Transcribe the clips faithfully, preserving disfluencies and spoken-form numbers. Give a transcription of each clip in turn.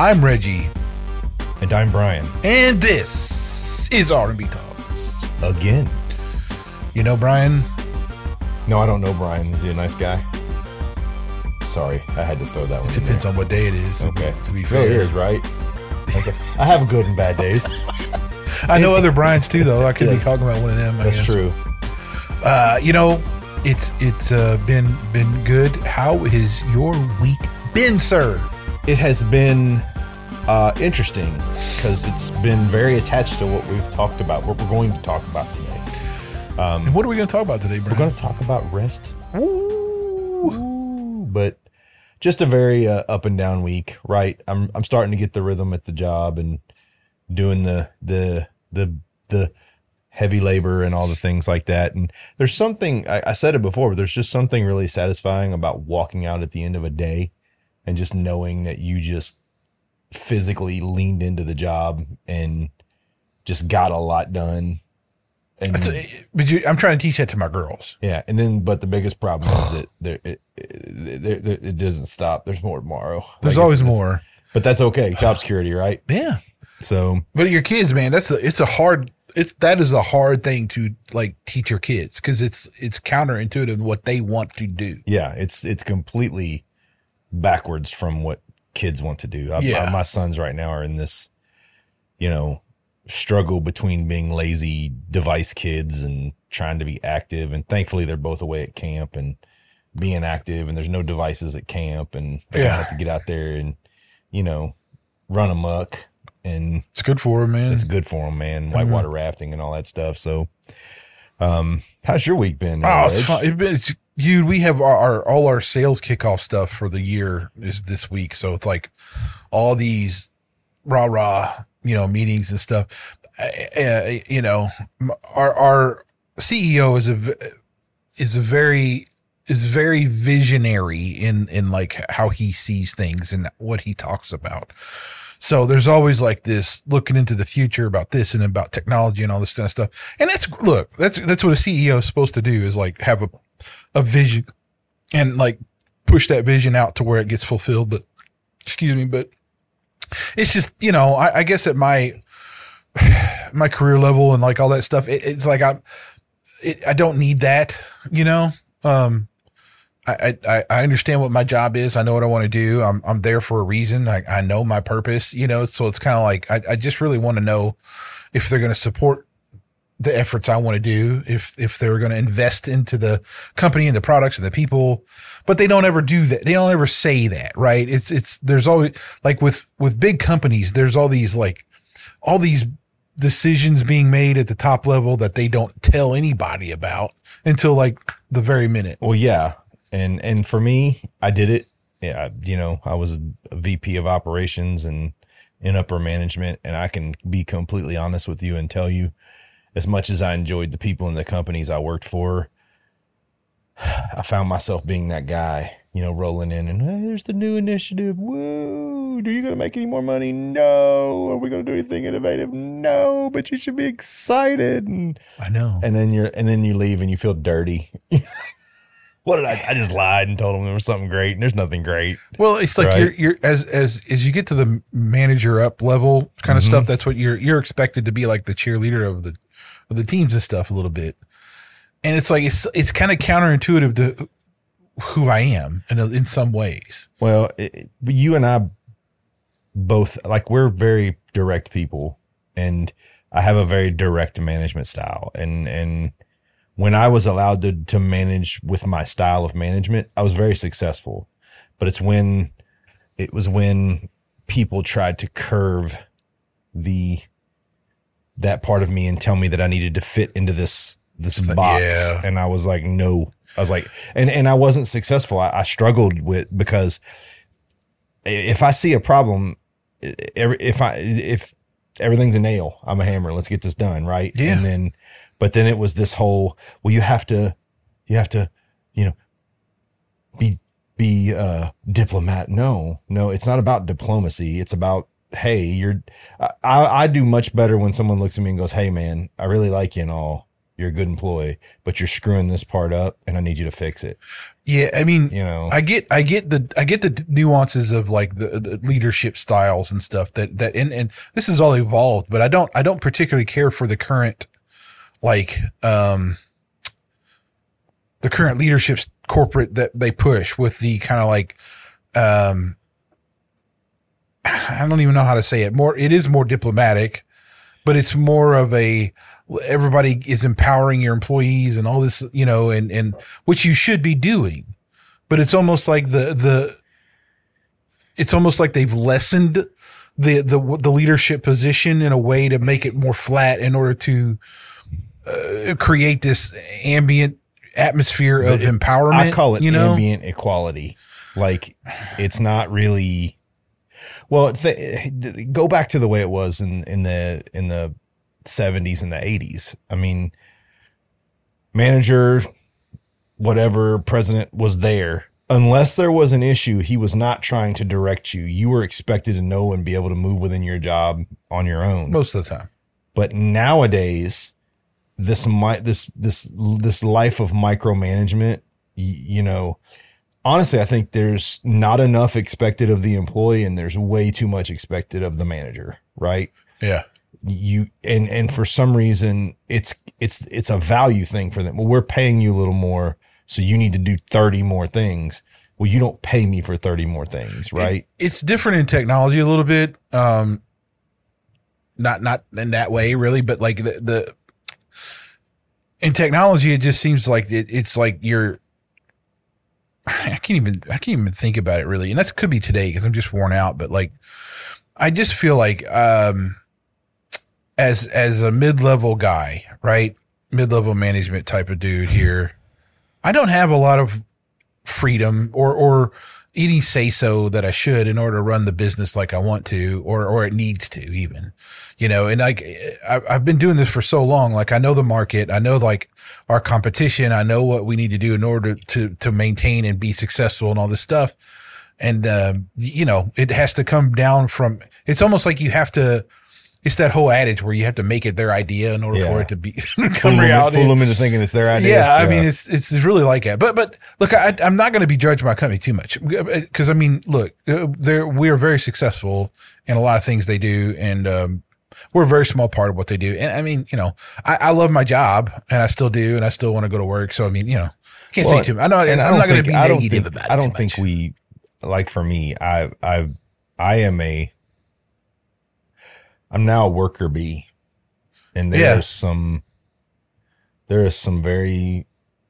I'm Reggie. And I'm Brian. And this is R and B Talks. Again. You know Brian? No, I don't know Brian. Is he a nice guy? Sorry, I had to throw that one It in depends there. on what day it is. Okay. To be It fair. really is, right? Okay. I have good and bad days. I know other Brians too, though. I could Yes. be talking about one of them. I That's guess. true. Uh, you know, it's it's uh, been been good. How has your week been, sir? It has been uh, interesting because it's been very attached to what we've talked about, what we're going to talk about today. And what are we going to talk about today, Brian? We're going to talk about rest. Ooh. But just a very uh, up and down week, right? I'm I'm starting to get the rhythm at the job and doing the the the the heavy labor and all the things like that. And there's something, I, I said it before, but there's just something really satisfying about walking out at the end of a day and just knowing that you just physically leaned into the job and just got a lot done. And That's a, but you, I'm trying to teach that to my girls. yeah, and then but the biggest problem is that there it, it, there- there- it doesn't stop. There's more tomorrow. There's Like, always it's- more. but that's okay. Job security, right? Yeah. So But your kids, man, that's a, it's a hard, it's, that is a hard thing to like teach your kids because it's, it's counterintuitive what they want to do. yeah, it's it's completely backwards from what kids want to do. I, Yeah. my sons right now are in this, you know, struggle between being lazy device kids and trying to be active. And thankfully, they're both away at camp and being active. And there's no devices at camp, and they Yeah. have to get out there and you know run amok. And It's good for them, man. it's good for them, man. Whitewater rafting and all that stuff. So, um, how's your week been? Oh, it's Reg? fun. It, it's, dude, we have our, our all our sales kickoff stuff for the year is this week. So it's like all these rah rah, you know, meetings and stuff. Uh, uh, you know, m- our our C E O is a v- is a very is very visionary in in like how he sees things and what he talks about. So there's always like this looking into the future about this and about technology and all this kind of stuff. And that's, look, that's, that's what a C E O is supposed to do, is like have a, a vision and like push that vision out to where it gets fulfilled. But excuse me, but it's just, you know, I, I guess at my, my career level and like all that stuff, it, it's like, I'm, it, I don't need that, you know? Um, I, I, I understand what my job is. I know what I want to do. I'm, I'm there for a reason. I, I know my purpose, you know, so it's kind of like, I, I just really want to know if they're going to support the efforts I want to do, if, if they're going to invest into the company and the products and the people, but they don't ever do that. They don't ever say that, right? It's, it's, there's always like with, with big companies, there's all these like, all these decisions being made at the top level that they don't tell anybody about until like the very minute. Well, yeah. And, and for me, I did it. Yeah. You know, I was a V P of operations and in upper management, and I can be completely honest with you and tell you, as much as I enjoyed the people in the companies I worked for, I found myself being that guy, you know, rolling in and, hey, there's the new initiative. Whoa. Are you going to make any more money? No. Are we going to do anything innovative? No, but you should be excited. And, I know. and then you're, and then you leave and you feel dirty. What did I, I just lied and told them there was something great, and there's nothing great. Well, it's like Right. you're, you're as, as, as you get to the manager up level kind of Mhm. stuff, that's what you're, you're expected to be like the cheerleader of the, of the teams and stuff a little bit. And it's like, it's, it's kind of counterintuitive to who I am in, a, in some ways. Well, it, but you and I both, like, we're very direct people, and I have a very direct management style. And, and when I was allowed to, to manage with my style of management, I was very successful. But it's when, it was when people tried to curve the, that part of me and tell me that I needed to fit into this, this box. Yeah. And I was like, no. I was like, and, and I wasn't successful. I, I struggled with, because if I see a problem, if I, if everything's a nail, I'm a hammer, let's get this done. Right. Yeah. And then, but then it was this whole, well, you have to, you have to, you know, be, be, uh, diplomat. No, no, it's not about diplomacy. It's about, hey, you're, I, I do much better when someone looks at me and goes, hey man, I really like you and all, You're a good employee, but you're screwing this part up and I need you to fix it. Yeah. I mean, You know, I get, I get the, I get the nuances of like the, the leadership styles and stuff that, that, and, and this is all evolved, but I don't, I don't particularly care for the current, like, um, the current leadership corporate that they push with the kind of like, um, I don't even know how to say it more. It is more diplomatic, but it's more of a, everybody is empowering your employees and all this, you know, and, and which you should be doing, but it's almost like the, the, it's almost like they've lessened the, the, the leadership position in a way to make it more flat in order to uh, create this ambient atmosphere of it, empowerment. I call it you know? ambient equality. Like it's not really, well, th- go back to the way it was in, in the, in the seventies and the eighties. I mean, manager, whatever, president was there. Unless there was an issue, he was not trying to direct you. You were expected to know and be able to move within your job on your own. Most of the time. But nowadays, this mi- this this this life of micromanagement, you, you know, honestly, I think there's not enough expected of the employee and there's way too much expected of the manager, right? Yeah. You and and for some reason it's it's it's a value thing for them. Well, we're paying you a little more, so you need to do thirty more things. Well, you don't pay me for thirty more things, right? It, it's different in technology a little bit. Um, not not in that way really, but like the, the in technology, it just seems like it, it's like you're. I can't even I can't even think about it really, and that could be today because I'm just worn out. But like, I just feel like um, as as a mid level guy, right, mid level management type of dude here, I don't have a lot of freedom or or any say so that I should in order to run the business like I want to, or or it needs to even, you know. And like I've, I've been doing this for so long, like I know the market, I know like our competition, I know what we need to do in order to to maintain and be successful and all this stuff. And um, you know, it has to come down from. It's almost like you have to. It's that whole adage where you have to make it their idea in order Yeah. for it to be Fool become them, reality. fool them into thinking it's their idea. Yeah, I mean, it's it's really like that. But but look, I, I'm not going to be judging my company too much because I mean, look, they're we are very successful in a lot of things they do, and um, we're a very small part of what they do. And I mean, you know, I, I love my job, and I still do, and I still want to go to work. So I mean, you know, can't Well, say too much. I know, and I I'm don't not going to think- be I don't negative think- about it. I don't too think much. we, like for me, I I I am a I'm now a worker bee, and there's Yeah. some there is some very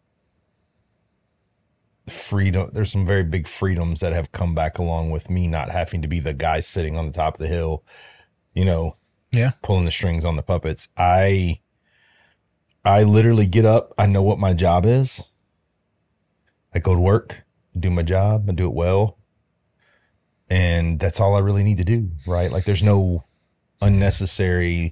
freedom. There's some very big freedoms that have come back along with me not having to be the guy sitting on the top of the hill, you know, Yeah, pulling the strings on the puppets. I I literally get up. I know what my job is. I go to work, do my job, I do it well. And that's all I really need to do, right? Like there's no unnecessary,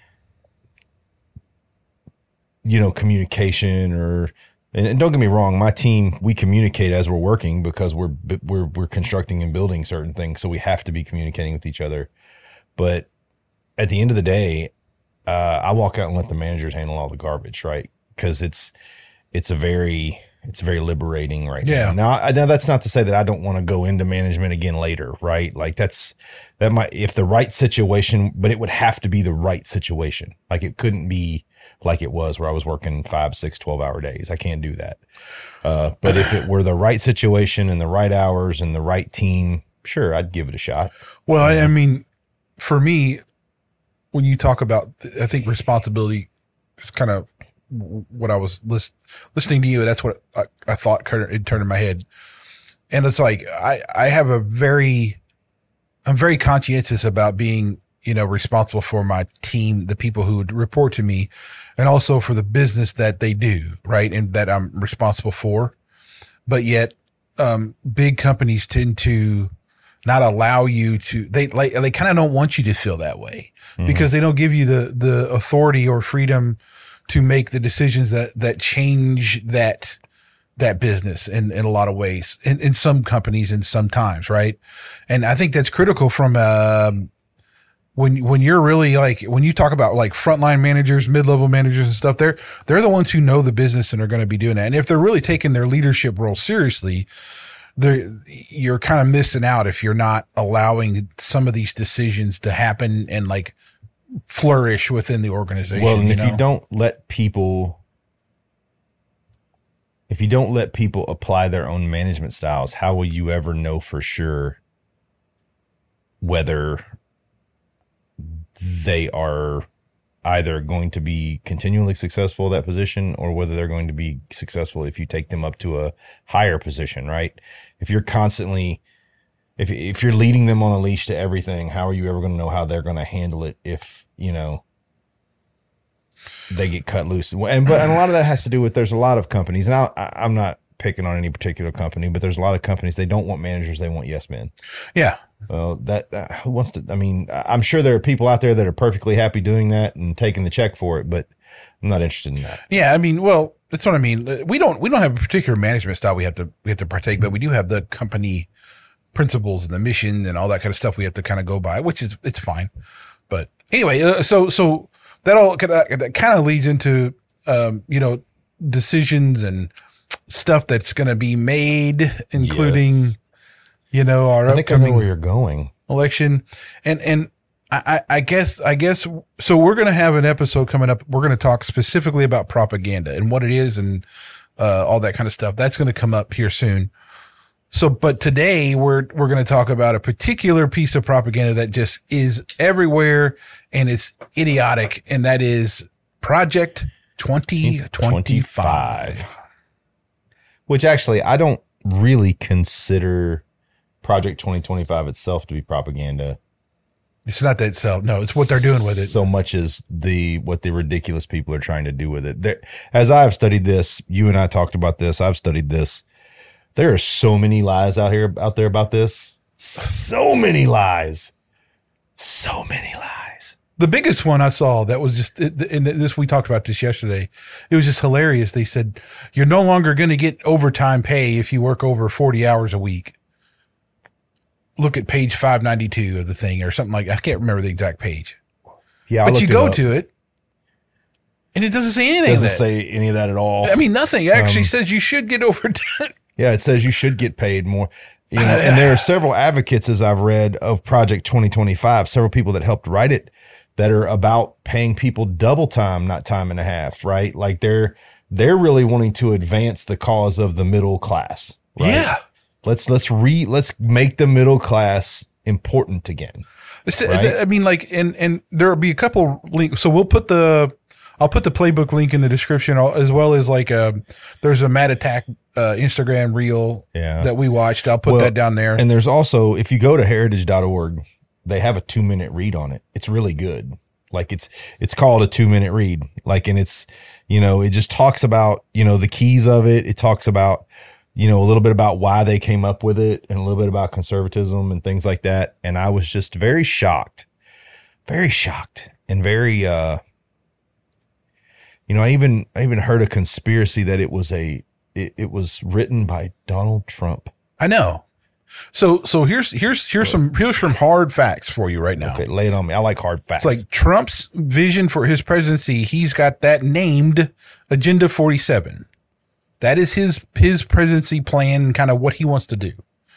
you know, communication or, and, and don't get me wrong, my team, we communicate as we're working because we're, we're, we're constructing and building certain things. So we have to be communicating with each other. But at the end of the day, uh, I walk out and let the managers handle all the garbage, right? Cause it's, it's a very, it's very liberating right Yeah. now. Now, I, now that's not to say that I don't want to go into management again later, right? Like that's, that might, if the right situation, but it would have to be the right situation. Like it couldn't be like it was where I was working five, six, twelve hour days. I can't do that. Uh, but if it were the right situation and the right hours and the right team, sure, I'd give it a shot. well, I, I mean, for me, when you talk about, I think responsibility is kind of what I was list, listening to you. That's what I, I thought kind of it turned in my head. And it's like, I, I have a very, I'm very conscientious about being, you know, responsible for my team, the people who would report to me, and also for the business that they do, right? And that I'm responsible for. But yet, um, big companies tend to not allow you to, they like, they kind of don't want you to feel that way mm-hmm. because they don't give you the, the authority or freedom to make the decisions that, that change that, that business in, in a lot of ways, in, in some companies and sometimes, right? And I think that's critical from, um, when when you're really like when you talk about like frontline managers, mid-level managers and stuff, they're they're the ones who know the business and are going to be doing that. And if they're really taking their leadership role seriously, they're you're kind of missing out if you're not allowing some of these decisions to happen and like flourish within the organization. Well, and you if know? you don't let people, if you don't let people apply their own management styles, how will you ever know for sure whether they are either going to be continually successful at that position or whether they're going to be successful if you take them up to a higher position, right? If you're constantly, if, if you're leading them on a leash to everything, how are you ever going to know how they're going to handle it if, you know, they get cut loose? And, but, and a lot of that has to do with, there's a lot of companies, and I, I'm not picking on any particular company, but there's a lot of companies, they don't want managers, they want yes men. Yeah. Well, that uh, who wants to? I mean, I'm sure there are people out there that are perfectly happy doing that and taking the check for it, but I'm not interested in that. Yeah, I mean, well, that's what I mean. We don't we don't have a particular management style we have to we have to partake, but we do have the company principles and the mission and all that kind of stuff we have to kind of go by, which is it's fine. But anyway, uh, so so that all that kind of leads into um, you know, decisions and stuff that's going to be made, including. Yes. You know, our I think I upcoming know where you're going. election. And, and I, I guess, I guess, so we're going to have an episode coming up. We're going to talk specifically about propaganda and what it is and, uh, all that kind of stuff. That's going to come up here soon. So, but today we're, we're going to talk about a particular piece of propaganda that just is everywhere and it's idiotic. And that is Project twenty twenty-five. Which actually, I don't really consider Project twenty twenty-five itself to be propaganda. It's not that itself. No, it's what they're doing with it. So much as the what the ridiculous people are trying to do with it. There, as I've studied this, you and I talked about this. I've studied this. There are so many lies out here, out there about this. So many lies. So many lies. The biggest one I saw that was just, and this, we talked about this yesterday. It was just hilarious. They said, you're no longer going to get overtime pay if you work over forty hours a week. Look at page five ninety-two of the thing or something like, I can't remember the exact page. Yeah, I but you looked go it to it and it doesn't say anything. Doesn't of that. say any of that at all. I mean, nothing. It actually Um, says you should get overtime. Yeah, it says you should get paid more. You know, and there are several advocates, as I've read, of Project twenty twenty-five, several people that helped write it that are about paying people double time, not time and a half, right? Like they're they're really wanting to advance the cause of the middle class. Right? Yeah. Let's let's re let's make the middle class important again. It's, Right? it's, I mean, like, and, and there'll be a couple links. So we'll put the, I'll put the playbook link in the description as well as like, a, there's a Mad Attack, uh, Instagram reel Yeah. that we watched. I'll put Well, that down there. And there's also, if you go to heritage dot org, they have a two minute read on it. It's really good. Like it's, it's called a two minute read. Like, and it's, you know, it just talks about, you know, the keys of it. It talks about, you know, a little bit about why they came up with it and a little bit about conservatism and things like that. And I was just very shocked, very shocked and very, uh, you know, I even, I even heard a conspiracy that it was a, it, it was written by Donald Trump. I know. So, so here's, here's, here's some, here's some hard facts for you right now. Okay, lay it on me. I like hard facts. It's like Trump's vision for his presidency. He's got that named Agenda forty-seven. That is his, his presidency plan, kind of what he wants to do.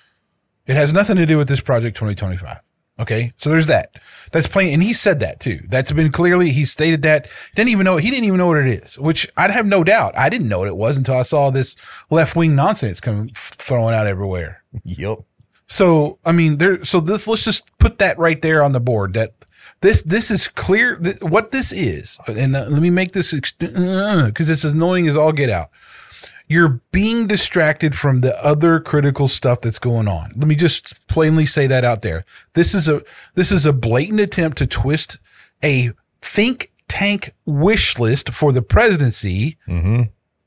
It has nothing to do with this Project twenty twenty-five. Okay. So there's that. That's plain. And he said that too. That's been clearly, he stated that. Didn't even know, he didn't even know what it is, which I'd have no doubt. I didn't know what it was until I saw this left wing nonsense come throwing out everywhere. Yep. So, I mean, there, so this, let's just put that right there on the board that this, this is clear th- what this is. And uh, let me make this, ex- uh, cause it's as annoying as all get out. You're being distracted from the other critical stuff that's going on. Let me just plainly say that out there. This is a, this is a blatant attempt to twist a think tank wish list for the presidency Mm-hmm.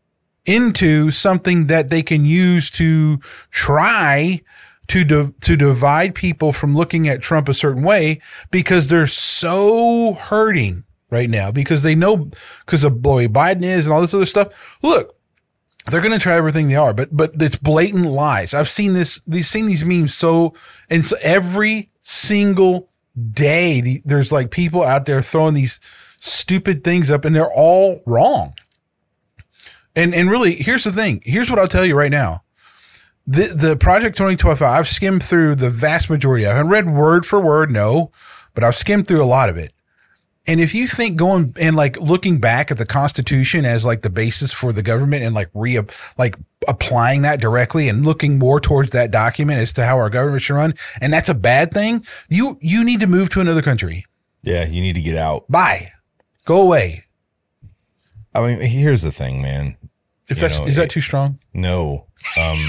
into something that they can use to try to di- to divide people from looking at Trump a certain way because they're so hurting right now because they know because of the way Biden is and all this other stuff. Look, they're going to try everything they are, but but it's blatant lies. I've seen this, these seen these memes so and so every single day, there's like people out there throwing these stupid things up, and they're all wrong. And and really, here's the thing. Here's what I'll tell you right now. The the Project twenty twenty-five, I've skimmed through the vast majority. I haven't read word for word, no, but I've skimmed through a lot of it. And if you think going and like looking back at the Constitution as like the basis for the government and like re like applying that directly and looking more towards that document as to how our government should run, and that's a bad thing, you you need to move to another country. Yeah, you need to get out. Bye. Go away. I mean, here's the thing, man. If that's, know, is that it, too strong? No. Um,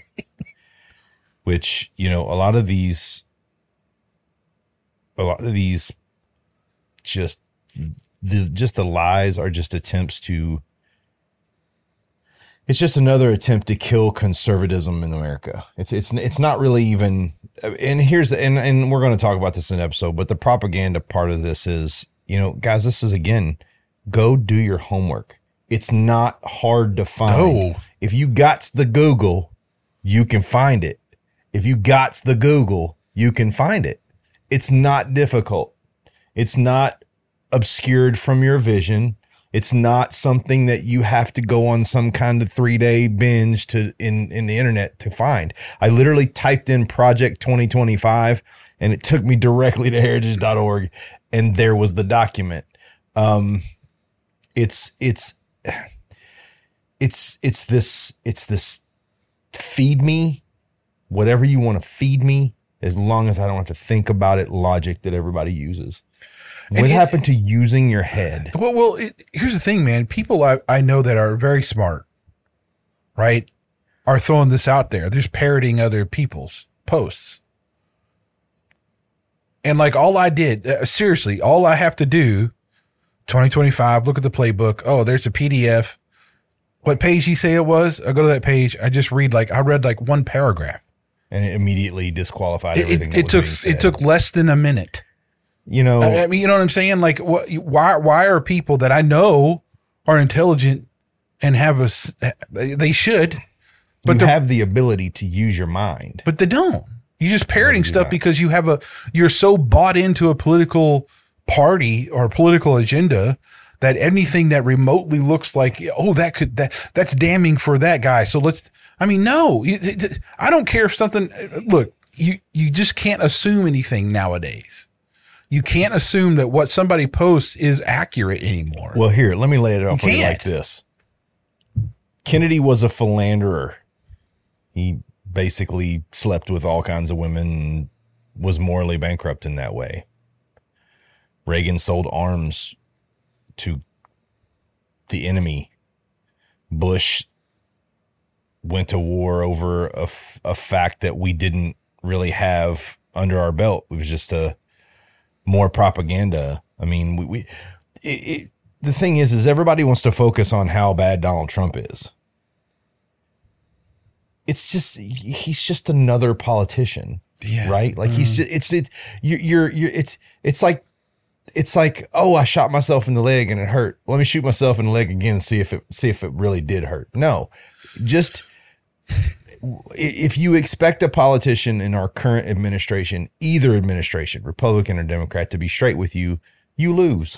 which, you know, a lot of these, a lot of these just, the, just the lies are just attempts to, it's just another attempt to kill conservatism in America. It's, it's, it's not really even, and here's, and, and we're going to talk about this in an episode, but the propaganda part of this is, you know, guys, this is again, go do your homework. It's not hard to find. No. If you got the Google, you can find it. If you got the Google, you can find it. It's not difficult. It's not obscured from your vision. It's not something that you have to go on some kind of three day binge to in, in the internet to find. I literally typed in Project twenty twenty-five and it took me directly to heritage dot org, and there was the document. Um, it's, it's, It's it's this it's this feed me whatever you want to feed me, as long as I don't have to think about it, logic that everybody uses. What happened to using your head? Well, well, it, here's the thing, man. People I, I know that are very smart, right, are throwing this out there. They're parroting other people's posts. And like all I did, uh, seriously, all I have to do, twenty twenty-five, look at the playbook. Oh, there's a P D F. What page you say it was? I go to that page. I just read like, I read like one paragraph. And it immediately disqualified It, everything. it, that it was took, being said. it took less than a minute. You know, I, I mean, you know what I'm saying? Like, what, why, why are people that I know are intelligent and have a, they should, but but you have the ability to use your mind, but they don't. You're just parroting do stuff not. because you have a, you're so bought into a political party or political agenda that anything that remotely looks like, oh, that could, that that's damning for that guy. So let's, I mean, no, I don't care if something, look, you, you just can't assume anything nowadays. You can't assume that what somebody posts is accurate anymore. Well, here, let me lay it out for you can't. like this. Kennedy was a philanderer. He basically slept with all kinds of women and was morally bankrupt in that way. Reagan sold arms to the enemy. Bush went to war over a, f- a fact that we didn't really have under our belt. It was just a more propaganda. I mean, we, we it, it, the thing is, is everybody wants to focus on how bad Donald Trump is. It's just, he's just another politician, Yeah. right? Like mm. he's just, it's, it, you're, you're, you're, it's, it's like, it's like, oh, I shot myself in the leg and it hurt. Let me shoot myself in the leg again and see if it, see if it really did hurt. No, just if you expect a politician in our current administration, either administration, Republican or Democrat, to be straight with you, you lose.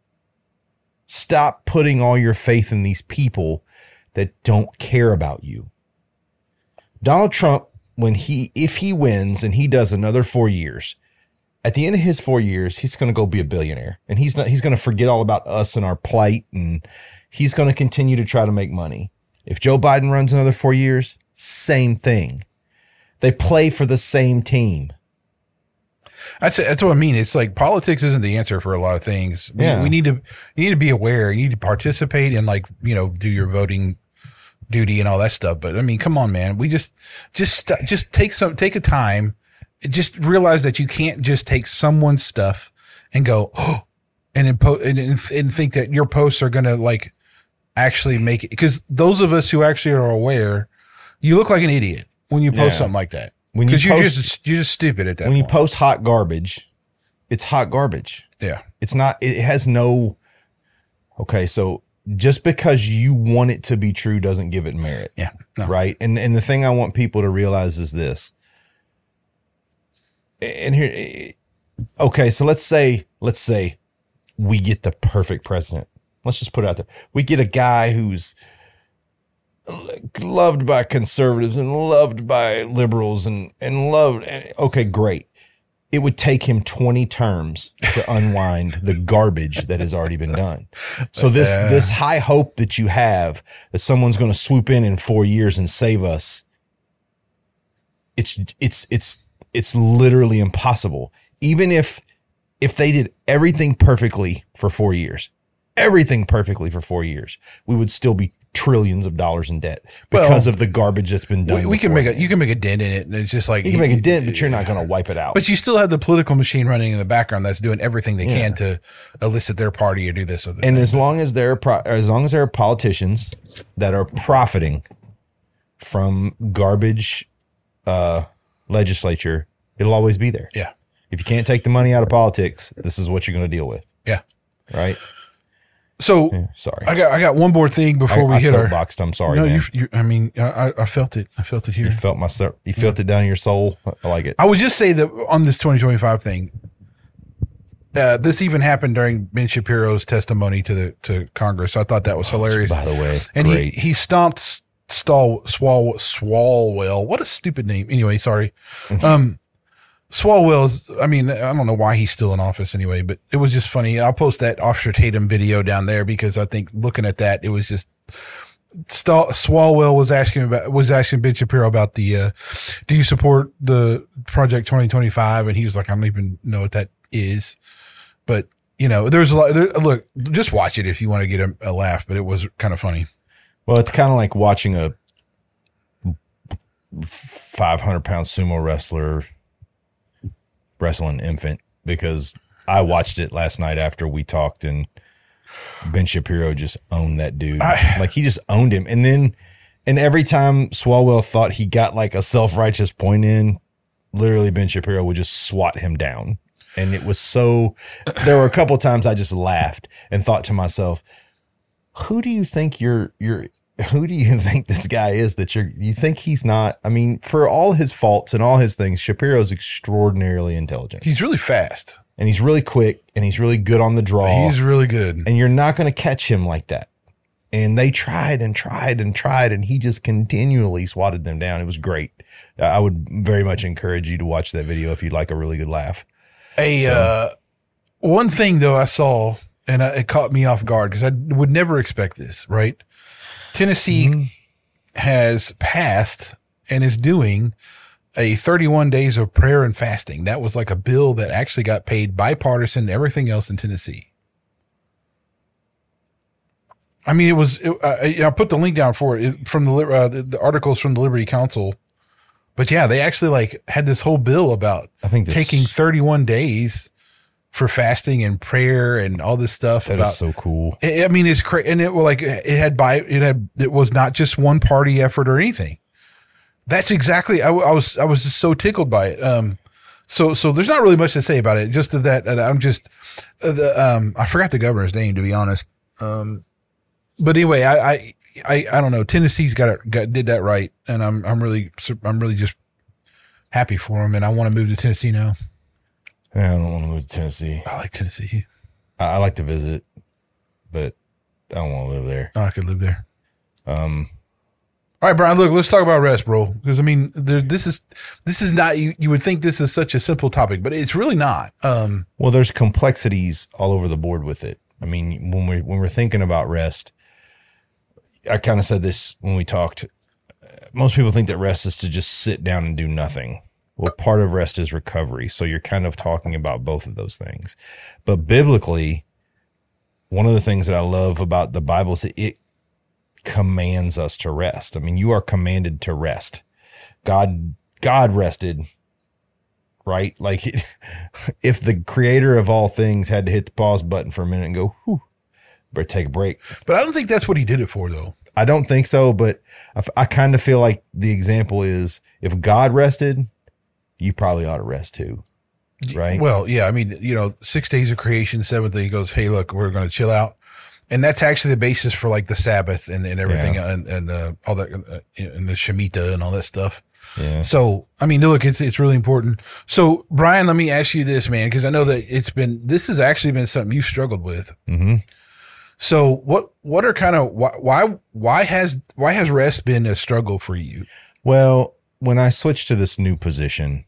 Stop putting all your faith in these people that don't care about you. Donald Trump, when he, if he wins and he does another four years, at the end of his four years, he's going to go be a billionaire, and he's not, he's going to forget all about us and our plight, and he's going to continue to try to make money. If Joe Biden runs another four years, same thing. They play for the same team. That's that's what I mean. It's like politics isn't the answer for a lot of things. We, Yeah. we need to you need to be aware. You need to participate and like you know do your voting duty and all that stuff. But I mean, come on, man. We just just just take some take a time. Just realize that you can't just take someone's stuff and go oh, and impo- and and think that your posts are gonna like actually make it. Because those of us who actually are aware, you look like an idiot when you post Yeah. something like that. When you Because you're post- just you're just stupid at that When you point. post hot garbage, it's hot garbage. Yeah. It's not, it has no, okay. So just because you want it to be true doesn't give it merit. Yeah. No. Right. And, and the thing I want people to realize is this, and here, okay, so let's say, let's say we get the perfect president. Let's just put it out there. We get a guy who's loved by conservatives and loved by liberals and, and loved. Okay, great. It would take him twenty terms to unwind the garbage that has already been done. So this, uh, this high hope that you have that someone's going to swoop in in four years and save us. It's, it's, it's, it's literally impossible. Even if, if they did everything perfectly for four years, everything perfectly for four years, we would still be trillions of dollars in debt because well, of the garbage that's been done. We, we can make a, you can make a dent in it. And it's just like, you can make a dent, but you're not going to wipe it out. But you still have the political machine running in the background that's doing everything they yeah. can to elicit their party or do this. Or and thing. as long as there are, pro- as long as there are politicians that are profiting from garbage, uh, legislature, it'll always be there. Yeah. If you can't take the money out of politics, this is what you're going to deal with. Yeah. Right. So yeah, sorry, I got I got one more thing before I, we I hit our boxed. I'm sorry, no, man. You, you, I mean, I, I felt it. I felt it here. You felt my You felt it down in your soul. I like it. I would just say that on this twenty twenty-five thing, uh, this even happened during Ben Shapiro's testimony to the to Congress. I thought that was hilarious. Oh, by the way, and great. he he stomped Stall Swal Swalwell. What a stupid name. Anyway, sorry. Um. Swalwell's, I mean, I don't know why he's still in office anyway, but it was just funny. I'll post that Officer Tatum video down there because I think looking at that, it was just Stall, Swalwell was asking about, was asking Ben Shapiro about the, uh, do you support the Project twenty twenty-five? And he was like, I don't even know what that is. But, you know, there's a lot, there, look, just watch it if you want to get a, a laugh, but it was kind of funny. Well, it's kind of like watching a five hundred pound sumo wrestler wrestling infant, because I watched it last night after we talked and Ben Shapiro just owned that dude. I, like he just owned him. And then, and every time Swalwell thought he got like a self-righteous point in, literally Ben Shapiro would just swat him down. And it was so, there were a couple of times I just laughed and thought to myself, who do you think you're, you're, who do you think this guy is that you're, you think he's not? I mean, for all his faults and all his things, Shapiro's extraordinarily intelligent. He's really fast. And he's really quick and he's really good on the draw. He's really good. And you're not going to catch him like that. And they tried and tried and tried, and he just continually swatted them down. It was great. I would very much encourage you to watch that video if you'd like a really good laugh. A, so. uh, one thing though I saw, and I, it caught me off guard because I would never expect this, right? Tennessee mm-hmm. has passed and is doing a thirty-one days of prayer and fasting. That was like a bill that actually got paid bipartisan, everything else in Tennessee. I mean, it was, it, uh, I put the link down for it, it from the, uh, the, the articles from the Liberty Council, but yeah, they actually like had this whole bill about I think this, taking thirty-one days for fasting and prayer and all this stuff. That about, is so cool. I mean, it's crazy. And it was like, it had by, it had, it was not just one party effort or anything. That's exactly, I, I was, I was just so tickled by it. Um, so, so there's not really much to say about it. Just that I'm just, uh, the, um, I forgot the governor's name, to be honest. Um, but anyway, I, I, I, I don't know. Tennessee's got it, got, did that right. And I'm, I'm really, I'm really just happy for them. And I want to move to Tennessee now. I don't want to move to Tennessee. I like Tennessee. I, I like to visit, but I don't want to live there. Oh, I could live there. Um, all right, Brian, look, let's talk about rest, bro. Because I mean, there, this is, this is not, you, you would think this is such a simple topic, but it's really not. Um, well, there's complexities all over the board with it. I mean, when we, when we're thinking about rest, I kind of said this when we talked, most people think that rest is to just sit down and do nothing. Well, part of rest is recovery. So you're kind of talking about both of those things. But biblically, one of the things that I love about the Bible is that it commands us to rest. I mean, you are commanded to rest. God, God rested, right? Like it, if the creator of all things had to hit the pause button for a minute and go, whew, better take a break. But I don't think that's what he did it for, though. I don't think so. But I, I kind of feel like the example is if God rested, you probably ought to rest too, right? Well, yeah. I mean, you know, six days of creation, seventh day he goes, hey, look, we're going to chill out. And that's actually the basis for like the Sabbath and, and everything yeah. and, and uh, all that uh, and the Shemitah and all that stuff. Yeah. So, I mean, look, it's, it's really important. So Brian, let me ask you this, man, because I know that it's been, this has actually been something you struggled with. Mm-hmm. So what, what are kind of, why, why, why has, why has rest been a struggle for you? Well, when I switched to this new position,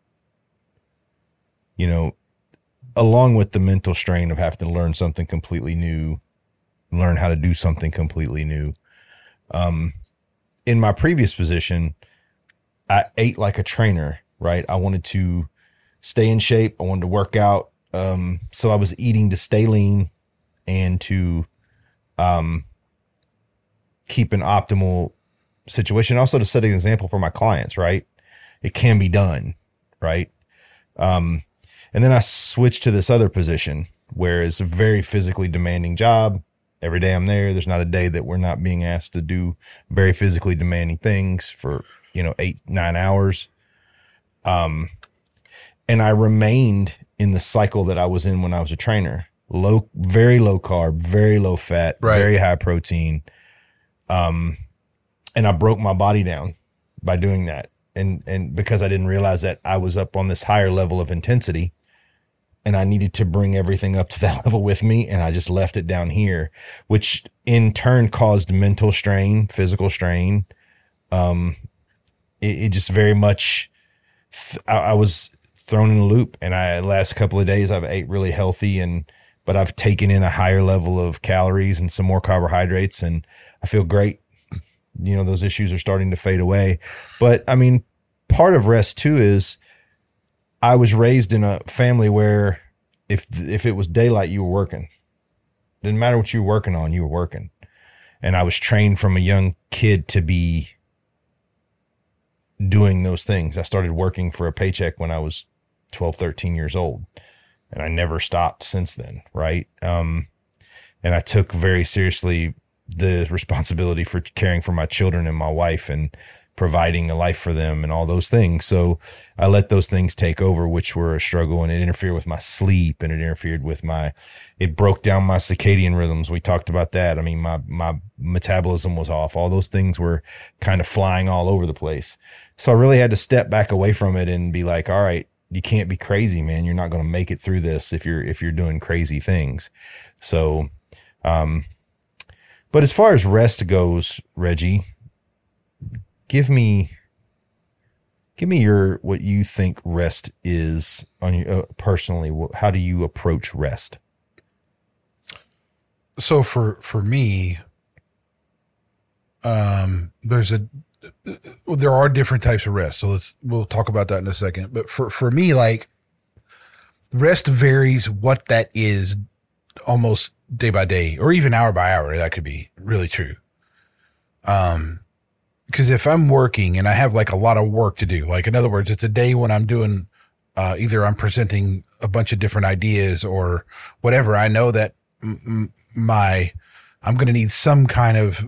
you know, along with the mental strain of having to learn something completely new, learn how to do something completely new. Um, in my previous position, I ate like a trainer, right? I wanted to stay in shape. I wanted to work out. Um, so I was eating to stay lean and to, um, keep an optimal situation. Also to set an example for my clients, right? It can be done, right? Um, and then I switched to this other position where it's a very physically demanding job. Every day I'm there, there's not a day that we're not being asked to do very physically demanding things for, you know, eight, nine hours. Um, and I remained in the cycle that I was in when I was a trainer. Low, very low carb, very low fat, Right. very high protein. Um, and I broke my body down by doing that. And, and because I didn't realize that I was up on this higher level of intensity and I needed to bring everything up to that level with me. And I just left it down here, which in turn caused mental strain, physical strain. Um, it, it just very much, th- I, I was thrown in a loop, and I, last couple of days I've ate really healthy and, but I've taken in a higher level of calories and some more carbohydrates, and I feel great. You know, those issues are starting to fade away. But I mean, part of rest too is I was raised in a family where if, if it was daylight, you were working. Didn't matter what you were working on, you were working. And I was trained from a young kid to be doing those things. I started working for a paycheck when I was twelve, thirteen years old, and I never stopped since then. Right. Um, and I took very seriously the responsibility for caring for my children and my wife and providing a life for them and all those things. So I let those things take over, which were a struggle, and it interfered with my sleep, and it interfered with my, it broke down my circadian rhythms. We talked about that. I mean, my, my metabolism was off. All those things were kind of flying all over the place. So I really had to step back away from it and be like, all right, you can't be crazy, man. You're not going to make it through this if you're, if you're doing crazy things. So, um, but as far as rest goes, Reggie, give me, give me your, what you think rest is on your, uh, personally. How do you approach rest? So for, for me, um, there's a, there are different types of rest. So let's, we'll talk about that in a second. But for, for me, like, rest varies what that is almost day by day, or even hour by hour. That could be really true. Um, Because if I'm working and I have like a lot of work to do, like in other words, it's a day when I'm doing, uh, either I'm presenting a bunch of different ideas or whatever, I know that m- my, I'm going to need some kind of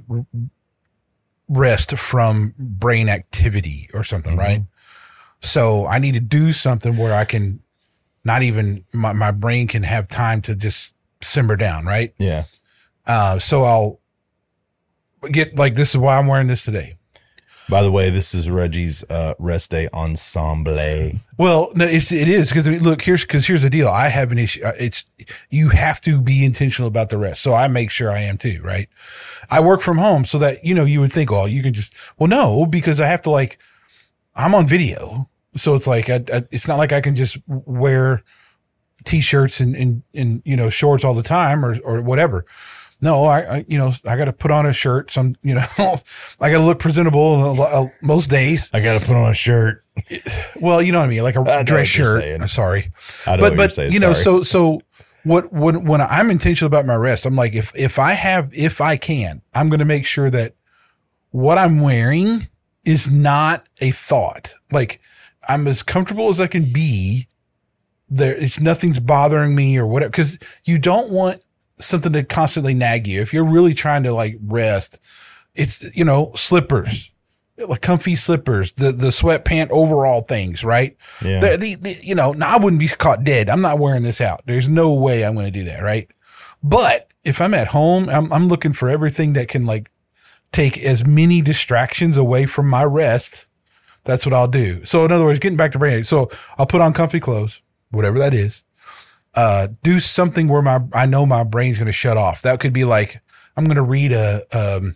rest from brain activity or something, mm-hmm. right? So I need to do something where I can not even, my, my brain can have time to just simmer down, right? Yeah. Uh, so I'll get, like, this is why I'm wearing this today. By the way, this is Reggie's uh, rest day ensemble. Well, no, it's, it is because I mean, look, here's because here's the deal. I have an issue. It's you have to be intentional about the rest. So I make sure I am too, right? I work from home so that, you know, you would think, oh, you can just, well, no, because I have to, like, I'm on video. So it's like, I, I, it's not like I can just wear t-shirts and, and, and, you know, shorts all the time or, or whatever. No, I, I, you know, I got to put on a shirt. Some, you know, I got to look presentable uh, most days. I got to put on a shirt. Well, you know what I mean? Like a dress shirt. I'm sorry. I know but, what but, you're saying. you know, Sorry. so, so what, when, when I'm intentional about my rest, I'm like, if, if I have, if I can, I'm going to make sure that what I'm wearing is not a thought. Like, I'm as comfortable as I can be there. It's nothing's bothering me or whatever. Cause you don't want something to constantly nag you. If you're really trying to like rest, it's, you know, slippers, like comfy slippers, the, the sweatpant overall things, right? Yeah. The, the, the, you know, now I wouldn't be caught dead. I'm not wearing this out. There's no way I'm going to do that. Right. But if I'm at home, I'm, I'm looking for everything that can like take as many distractions away from my rest That's what I'll do. So in other words, getting back to brain, so I'll put on comfy clothes, whatever that is. Uh, do something where my I know my brain's going to shut off. That could be like I'm going to read a, um,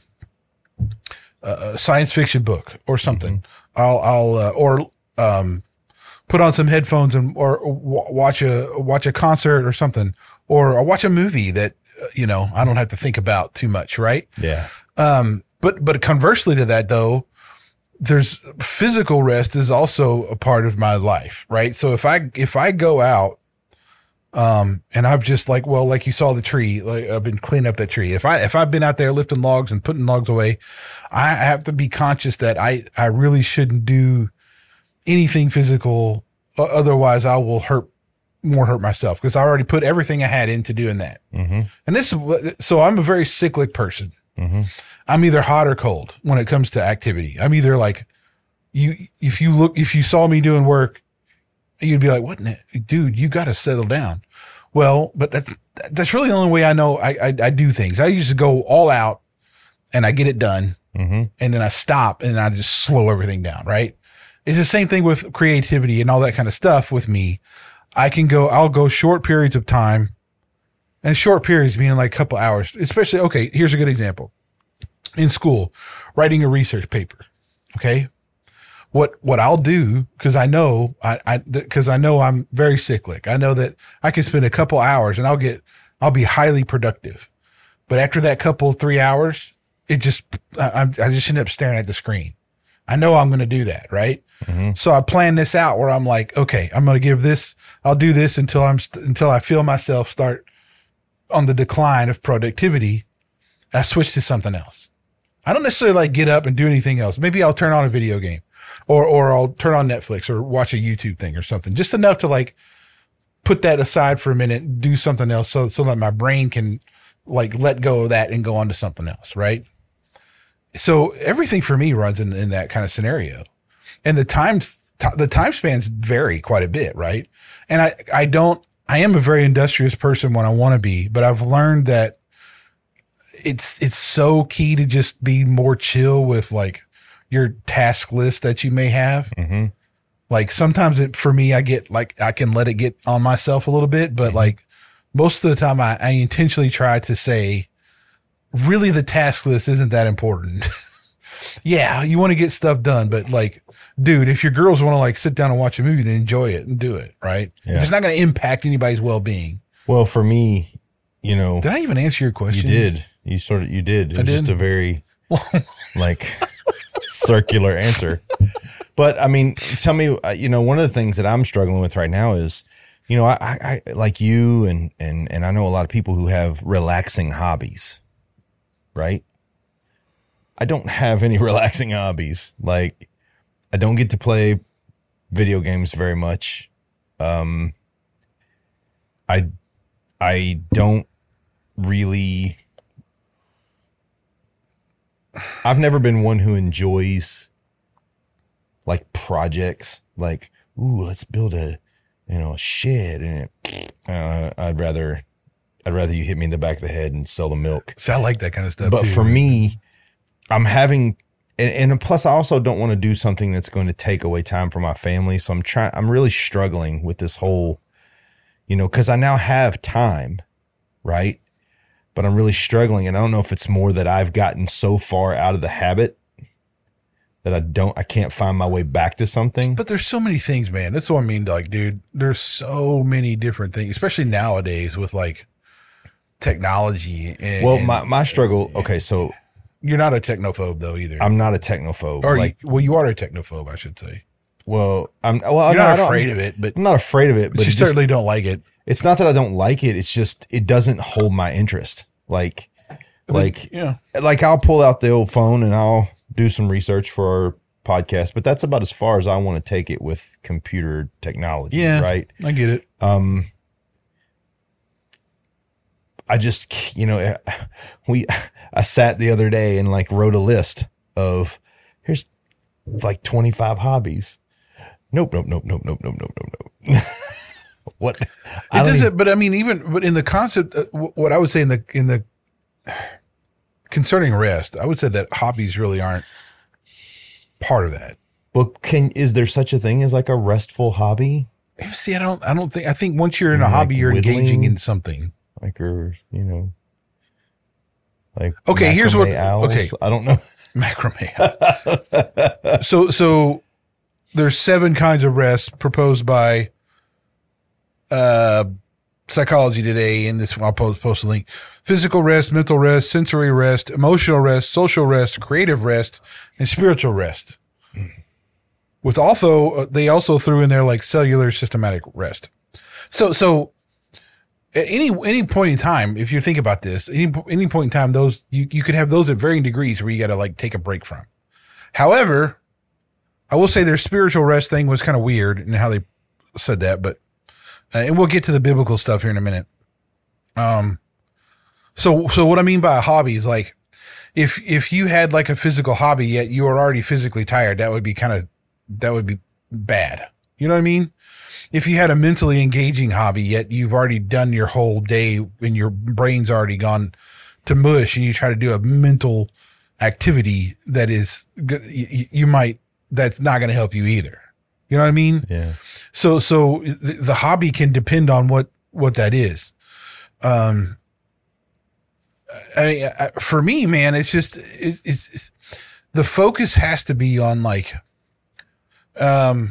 a science fiction book or something. Mm-hmm. I'll I'll uh, or um, put on some headphones and or w- watch a watch a concert or something, or I'll watch a movie that uh, you know I don't have to think about too much, right? Yeah. Um, but but conversely to that though, there's physical rest is also a part of my life, right? So if I if I go out. Um, and I've just like, well, like you saw the tree, like I've been cleaning up that tree. If I, if I've been out there lifting logs and putting logs away, I have to be conscious that I, I really shouldn't do anything physical. Otherwise I will hurt more, hurt myself because I already put everything I had into doing that. Mm-hmm. And this, so I'm a very cyclic person. Mm-hmm. I'm either hot or cold when it comes to activity. I'm either like you, if you look, if you saw me doing work, you'd be like, what, dude, you got to settle down. Well, but that's, that's really the only way I know I, I, I do things. I used to go all out and I get it done. Mm-hmm. And then I stop and I just slow everything down. Right. It's the same thing with creativity and all that kind of stuff with me. I can go, I'll go short periods of time, and short periods being like a couple hours, especially. Okay. Here's a good example. In school, writing a research paper. Okay. What, what I'll do, cause I know, I, I, cause I know I'm very cyclic. I know that I can spend a couple hours and I'll get, I'll be highly productive. But after that couple, three hours, it just, I, I just end up staring at the screen. I know I'm going to do that. Right. Mm-hmm. So I plan this out where I'm like, okay, I'm going to give this, I'll do this until I'm, st- until I feel myself start on the decline of productivity. I switch to something else. I don't necessarily like get up and do anything else. Maybe I'll turn on a video game. Or, or I'll turn on Netflix or watch a YouTube thing or something, just enough to like put that aside for a minute and do something else. So, so that my brain can like let go of that and go on to something else. Right. So everything for me runs in, in that kind of scenario, and the times, t- the time spans vary quite a bit. Right. And I, I don't, I am a very industrious person when I want to be, but I've learned that it's, it's so key to just be more chill with like, your task list that you may have. Mm-hmm. Like sometimes it, for me, I get like, I can let it get on myself a little bit, but mm-hmm. like most of the time I, I intentionally try to say, really the task list isn't that important. Yeah. You want to get stuff done, but like, dude, if your girls want to like sit down and watch a movie, then enjoy it and do it. Right. Yeah. If it's not going to impact anybody's well-being. Well, for me, you know, did I even answer your question? You did. You sort of, you did. It was just a very like circular answer. But I mean, tell me, you know, one of the things that I'm struggling with right now is, you know, I, I, I like you and, and, and I know a lot of people who have relaxing hobbies, right? I don't have any relaxing hobbies. Like I don't get to play video games very much. Um, I, I don't really, I've never been one who enjoys like projects, like, ooh, let's build a, you know, a shed. And it, uh, I'd rather, I'd rather you hit me in the back of the head and sell the milk. So I like that kind of stuff. But too. For me, I'm having, and, and plus I also don't want to do something that's going to take away time from my family. So I'm trying, I'm really struggling with this whole, you know, cause I now have time, right? But I'm really struggling. And I don't know if it's more that I've gotten so far out of the habit that I don't, I can't find my way back to something. But there's so many things, man. That's what I mean. Like, dude, there's so many different things, especially nowadays with like technology. And, well, my, my struggle. Okay. So you're not a technophobe though either. I'm not a technophobe. Or like, you, well, you are a technophobe, I should say. Well, I'm, well, you're I'm not afraid of it, but I'm not afraid of it, but but you it certainly just, don't like it. It's not that I don't like it. It's just, it doesn't hold my interest. Like, like, yeah, like I'll pull out the old phone and I'll do some research for our podcast, but that's about as far as I want to take it with computer technology. Yeah. Right. I get it. Um, I just, you know, we, I sat the other day and like wrote a list of here's like twenty-five hobbies. Nope, nope, nope, nope, nope, nope, nope, nope, nope. What? It doesn't, even, but I mean, even, but in the concept, uh, what I would say in the, in the concerning rest, I would say that hobbies really aren't part of that. But can is there such a thing as like a restful hobby? See, I don't, I don't think, I think once you're in a Like hobby, you're whittling? engaging in something. Like, or, you know, like, Okay, here's what- macrame owls? okay. I don't know. Macrame. so, so there's seven kinds of rest proposed by, uh, Psychology Today. In this, I'll post, post a link. Physical rest, mental rest, sensory rest, emotional rest, social rest, creative rest, and spiritual rest. With also, uh, they also threw in there like cellular systematic rest. So, so at any, any point in time, if you think about this, any, any point in time, those, you, you could have those at varying degrees where you got to like take a break from. However, I will say their spiritual rest thing was kind of weird in how they said that, but, uh, and we'll get to the biblical stuff here in a minute. Um, so, so what I mean by a hobby is like, if, if you had like a physical hobby, yet you are already physically tired, that would be kind of, that would be bad. You know what I mean? If you had a mentally engaging hobby, yet you've already done your whole day and your brain's already gone to mush, and you try to do a mental activity that is good, you, you might, that's not going to help you either. You know what I mean? Yeah. So, so the, the hobby can depend on what, what that is. Um, I mean, I, for me, man, it's just, it, it's, it's, the focus has to be on like, um,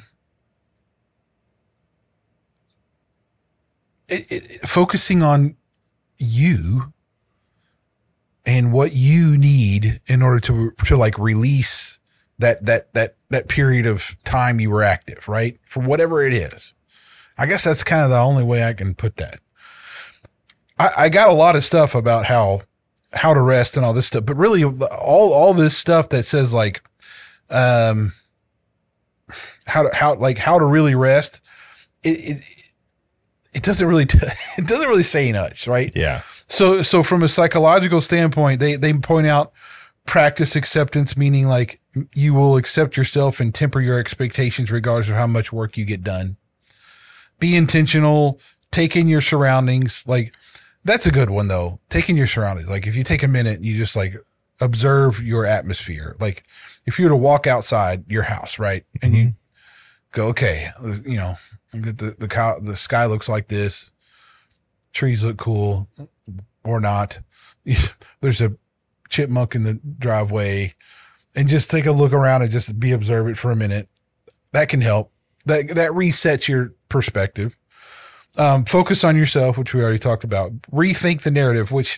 it, it, focusing on you and what you need in order to, to like release that, that, that, that period of time you were active, right? For whatever it is. I guess that's kind of the only way I can put that. I, I got a lot of stuff about how, how to rest and all this stuff, but really all, all this stuff that says like, um, how to, how, like how to really rest. It, it, it doesn't really, t- it doesn't really say much, right? Yeah. So, so from a psychological standpoint, they, they point out practice acceptance, meaning like you will accept yourself and temper your expectations regardless of how much work you get done. Be intentional, take in your surroundings. Like that's a good one though. Taking your surroundings. Like if you take a minute, you just like observe your atmosphere. Like if you were to walk outside your house, right. And mm-hmm. you go, okay, you know, the, the cow, the sky looks like this. Trees look cool or not. There's a chipmunk in the driveway, and just take a look around and just be observant for a minute. That can help. That, that resets your perspective. Um, focus on yourself, which we already talked about. Rethink the narrative, which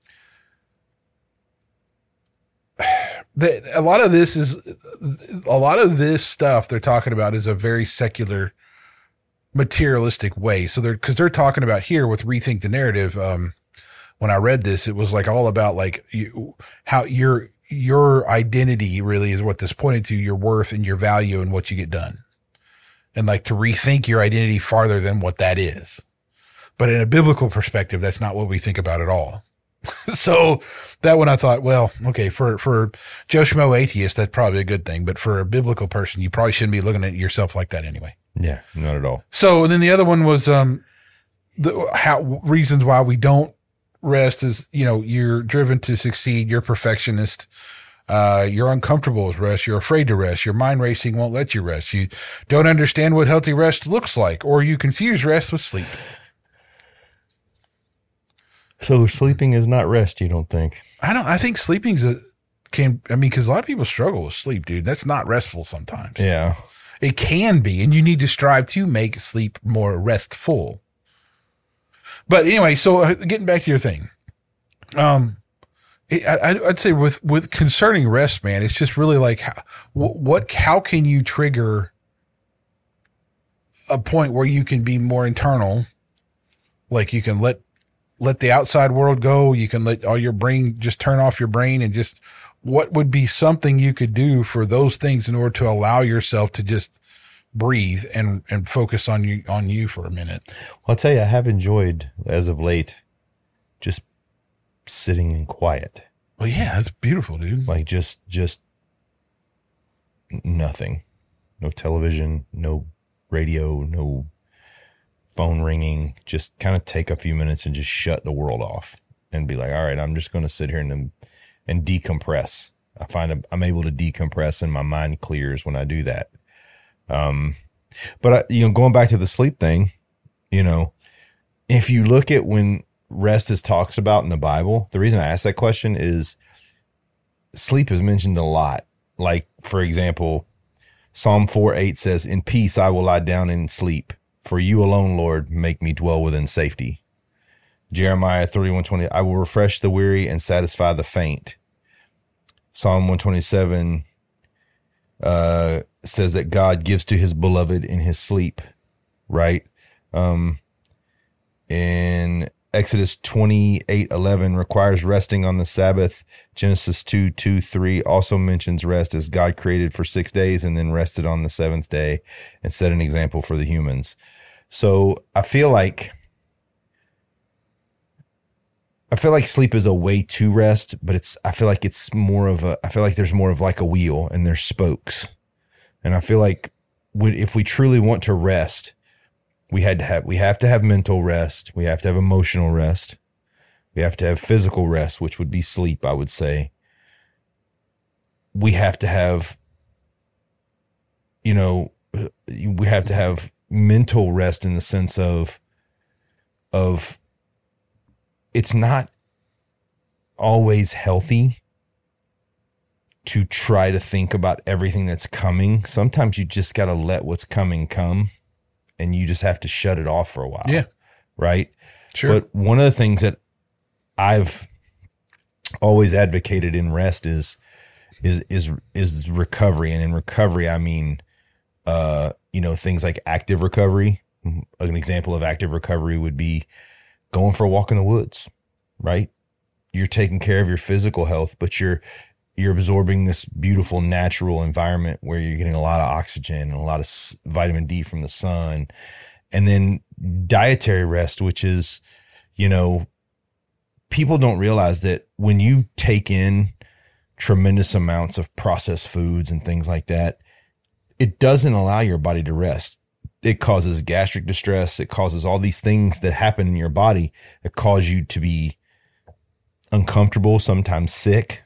the, a lot of this is a lot of this stuff they're talking about is a very secular, materialistic way. So they're, cause they're talking about here with rethink the narrative. Um, when I read this, it was like all about like you, how your, your identity really is what this pointed to, your worth and your value and what you get done. And like to rethink your identity farther than what that is. But in a biblical perspective, that's not what we think about at all. So that one I thought, well, okay, for, for Joe Schmo atheist, that's probably a good thing. But for a biblical person, you probably shouldn't be looking at yourself like that anyway. Yeah, not at all. So, and then the other one was, um, the, how reasons why we don't rest is, you know, you're driven to succeed. You're a perfectionist. Uh, you're uncomfortable with rest. You're afraid to rest. Your mind racing won't let you rest. You don't understand what healthy rest looks like, or you confuse rest with sleep. So sleeping is not rest, you don't think? I don't, I think sleeping's a, can, I mean, cause a lot of people struggle with sleep, dude. That's not restful sometimes. Yeah. It can be, and you need to strive to make sleep more restful. But anyway, so uh, getting back to your thing, um, it, I, I'd say with, with concerning rest, man, it's just really like how, what, how can you trigger a point where you can be more internal? Like you can let, let the outside world go. You can let all your brain just turn off your brain, and just what would be something you could do for those things in order to allow yourself to just breathe and, and focus on you, on you for a minute. Well, I'll tell you, I have enjoyed as of late just sitting in quiet. Well, yeah, that's beautiful, dude. Like just, just nothing, no television, no radio, no phone ringing, just kind of take a few minutes and just shut the world off and be like, all right, I'm just going to sit here and, and decompress. I find I'm, I'm able to decompress and my mind clears when I do that. Um, but I, you know, going back to the sleep thing, you know, if you look at when rest is talks about in the Bible, the reason I ask that question is sleep is mentioned a lot. Like, for example, Psalm four eight says, "In peace I will lie down and sleep. For you alone, Lord, make me dwell within safety." Jeremiah thirty-one twenty, "I will refresh the weary and satisfy the faint." Psalm one twenty-seven uh, says that God gives to his beloved in his sleep, right? Um, in Exodus twenty-eight eleven requires resting on the Sabbath. Genesis two two three also mentions rest as God created for six days and then rested on the seventh day and set an example for the humans. So I feel like I feel like sleep is a way to rest, but it's I feel like it's more of a I feel like there's more of like a wheel and there's spokes. And I feel like when, if we truly want to rest, we had to have we have to have mental rest, we have to have emotional rest, we have to have physical rest, which would be sleep, I would say. We have to have, you know, we have to have mental rest in the sense of of it's not always healthy to try to think about everything that's coming. Sometimes you just got to let what's coming come. And you just have to shut it off for a while. Yeah. Right? Sure. But one of the things that I've always advocated in rest is is is is recovery. And in recovery, I mean uh, you know, things like active recovery. An example of active recovery would be going for a walk in the woods, right? You're taking care of your physical health, but you're you're absorbing this beautiful natural environment where you're getting a lot of oxygen and a lot of vitamin D from the sun. And then dietary rest, which is, you know, people don't realize that when you take in tremendous amounts of processed foods and things like that, it doesn't allow your body to rest. It causes gastric distress. It causes all these things that happen in your body that cause you to be uncomfortable, sometimes sick.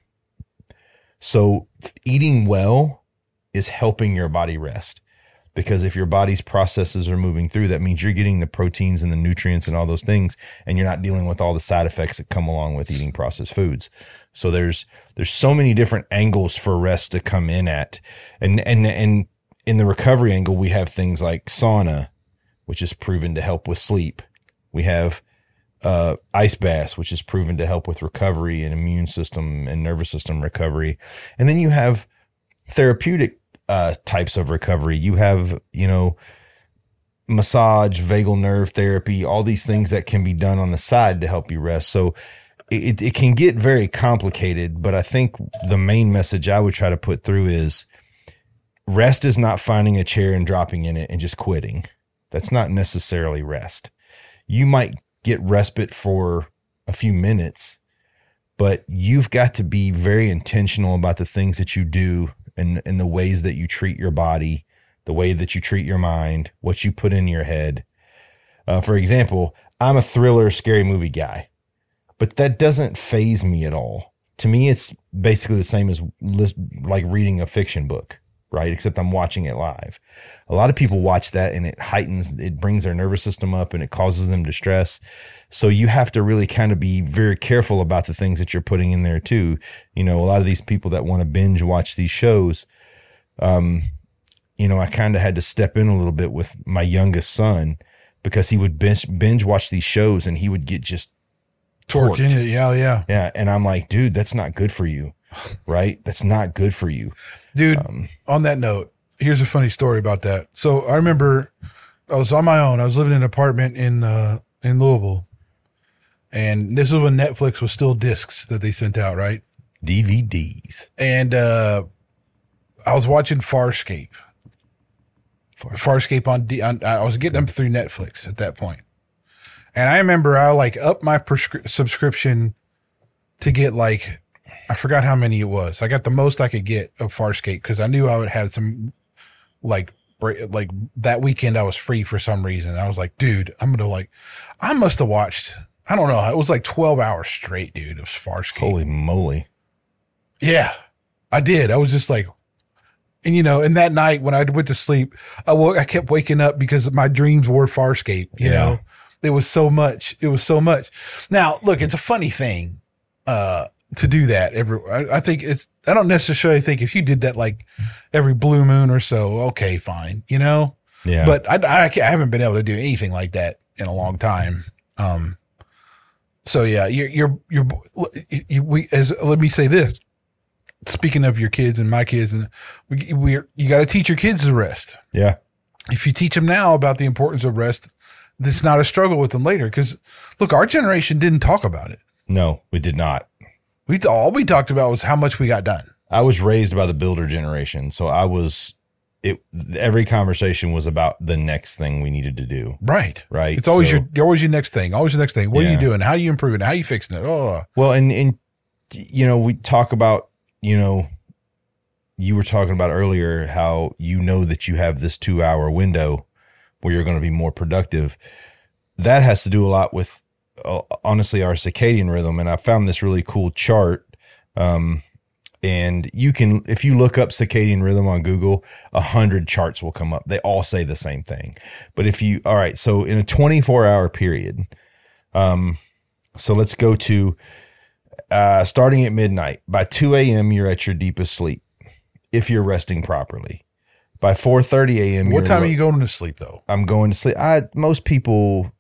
So eating well is helping your body rest, because if your body's processes are moving through, that means you're getting the proteins and the nutrients and all those things, and you're not dealing with all the side effects that come along with eating processed foods. So there's there's so many different angles for rest to come in at. And and and in the recovery angle, we have things like sauna, which is proven to help with sleep. We have Uh, ice baths, which is proven to help with recovery and immune system and nervous system recovery. And then you have therapeutic uh, types of recovery. You have, you know, massage, vagal nerve therapy, all these things that can be done on the side to help you rest. So it, it can get very complicated, but I think the main message I would try to put through is rest is not finding a chair and dropping in it and just quitting. That's not necessarily rest. You might get respite for a few minutes, but you've got to be very intentional about the things that you do and, and the ways that you treat your body, the way that you treat your mind, what you put in your head. Uh, for example, I'm a thriller, scary movie guy, but that doesn't faze me at all. To me, it's basically the same as like reading a fiction book, right? Except I'm watching it live. A lot of people watch that and it heightens, it brings their nervous system up and it causes them distress. So you have to really kind of be very careful about the things that you're putting in there too. You know, a lot of these people that want to binge watch these shows, um, you know, I kind of had to step in a little bit with my youngest son because he would binge, binge watch these shows and he would get just torqued. Torque in it. Yeah. Yeah. Yeah. And I'm like, dude, that's not good for you. Right? That's not good for you. Dude, Um, on that note, here's a funny story about that. So I remember I was on my own. I was living in an apartment in uh, in Louisville, and this is when Netflix was still discs that they sent out, right? D V Ds. And uh, I was watching Farscape. Farscape on, D- on I was getting them through Netflix at that point, and I remember I like up my prescri- subscription to get like. I forgot how many it was. I got the most I could get of Farscape because I knew I would have some like like that weekend I was free for some reason. I was like, dude, I'm gonna like, I must have watched. I don't know. It was like twelve hours straight, dude. It was Farscape. Holy moly! Yeah, I did. I was just like, and you know, and that night when I went to sleep, I woke, I kept waking up because my dreams were Farscape. You Yeah. know, there was so much. It was so much. Now, look, it's a funny thing uh, to do that. Every, I, I think it's. I don't necessarily think if you did that like every blue moon or so, okay, fine. You know. Yeah. But I, I, I haven't been able to do anything like that in a long time. Um. So yeah, you're you're you're. You, we as let me say this. Speaking of your kids and my kids, and we we you got to teach your kids to rest. Yeah. If you teach them now about the importance of rest, it's not a struggle with them later. Because look, our generation didn't talk about it. No, we did not. We all we talked about was how much we got done. I was raised by the builder generation, so I was. It every conversation was about the next thing we needed to do. Right, Right. It's always So- your always your next thing. Always the next thing. What are Yeah. you doing? How are you improving? How are you fixing it? Oh, Well, and and you know, we talk about, you know, you were talking about earlier how you know that you have this two hour window where you're going to be more productive. That has to do a lot with uh, honestly our circadian rhythm. And I found this really cool chart. Um, and you can, if you look up circadian rhythm on Google, a hundred charts will come up. They all say the same thing. But if you, all right, so in a twenty-four hour period, um, so let's go to, uh, starting at midnight. By two a.m., you're at your deepest sleep if you're resting properly. By four thirty a.m., what you're time lo- are you going to sleep though? I'm going to sleep. I most people,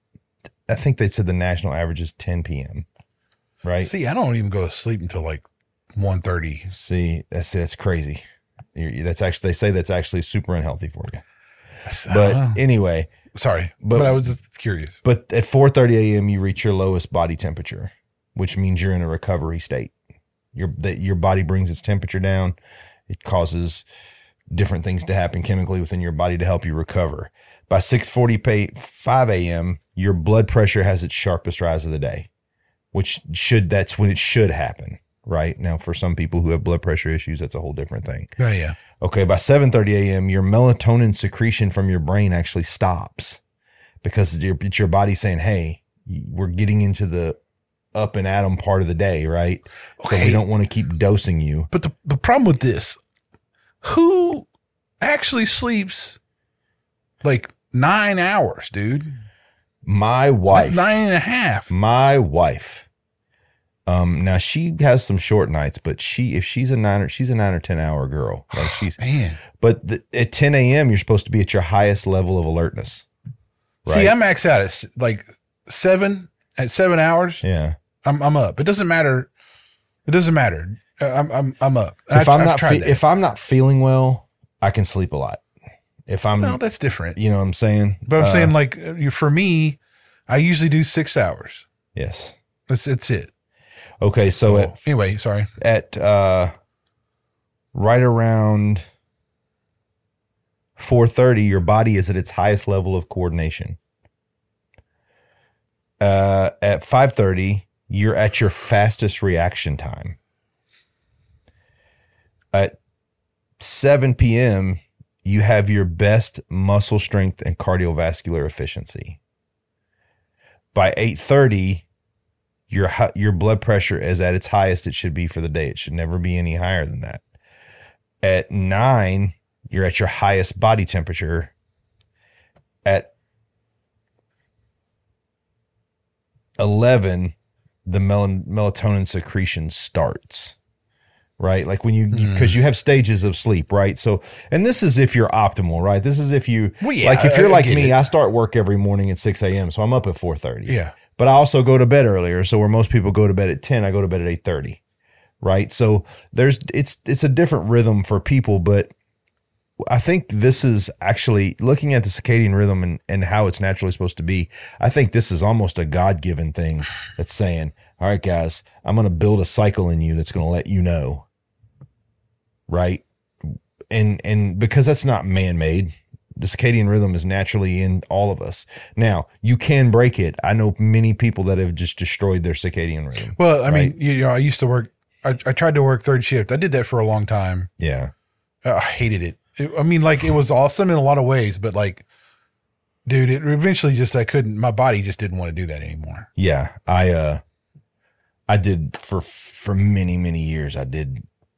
I think they said the national average is ten p.m. Right? See, I don't even go to sleep until like one thirty. See, that's that's crazy. You're, that's actually they say that's actually super unhealthy for you. Uh-huh. But anyway, Sorry, but- but, I was just curious. but at four thirty a.m. you reach your lowest body temperature, which means you're in a recovery state. Your that your body brings its temperature down. It causes different things to happen chemically within your body to help you recover. By six forty-five a.m., your blood pressure has its sharpest rise of the day, which should that's when it should happen, right? Now, for some people who have blood pressure issues, that's a whole different thing. Oh yeah. Okay, by seven thirty a.m., your melatonin secretion from your brain actually stops because it's your, it's your body saying, hey, we're getting into the up and atom part of the day, right? So we Okay. don't want to keep dosing you. But the, the problem with this, who actually sleeps like nine hours, dude? My wife, Nine and a half. my wife, um, now she has some short nights, but she, if she's a nine or she's a nine or ten hour girl, like she's, Man. but the, at ten a.m., you're supposed to be at your highest level of alertness. Right? See, I max out at s- like seven, at seven hours, yeah. I'm I'm up. It doesn't matter. It doesn't matter. Uh, I'm I'm I'm up. If I've- I'm I've not, tried fe- that. if I'm not feeling well, I can sleep a lot. If I'm, no, that's different. you know what I'm saying? But I'm Uh, saying like uh, you- for me, I usually do six hours. yes. That's it's it. Okay. So So, at, anyway, sorry. at, uh, right around four thirty, your body is at its highest level of coordination. Uh, at five thirty, you're at your fastest reaction time. At seven p.m., you have your best muscle strength and cardiovascular efficiency. By eight thirty, your hi- your blood pressure is at its highest it should be for the day. It should never be any higher than that. At nine, you're at your highest body temperature. At eleven, the mel- melatonin secretion starts. Right? Like when you, because you have stages of sleep, right? So, and this is if you're optimal, right? This is if you, Well, yeah, like if I- you're I like get me, it. I start work every morning at six a.m. So I'm up at four thirty. Yeah. But I also go to bed earlier. So where most people go to bed at ten, I go to bed at eight thirty. Right? So there's, it's, it's a different rhythm for people, but I think this is actually looking at the circadian rhythm and, and how it's naturally supposed to be. I think this is almost a God-given thing that's saying, all right, guys, I'm going to build a cycle in you that's going to let you know. Right. And, and because that's not man-made, the circadian rhythm is naturally in all of us. Now you can break it. I know many people that have just destroyed their circadian rhythm. Well, I Right. mean, you know, I used to work. I, I tried to work third shift. I did that for a long time. Yeah. I hated it. It- I mean, like it was awesome in a lot of ways, but like, dude, it eventually just I couldn't. My body just didn't want to do that anymore. Yeah. I, uh, I did for, for many, many years. I did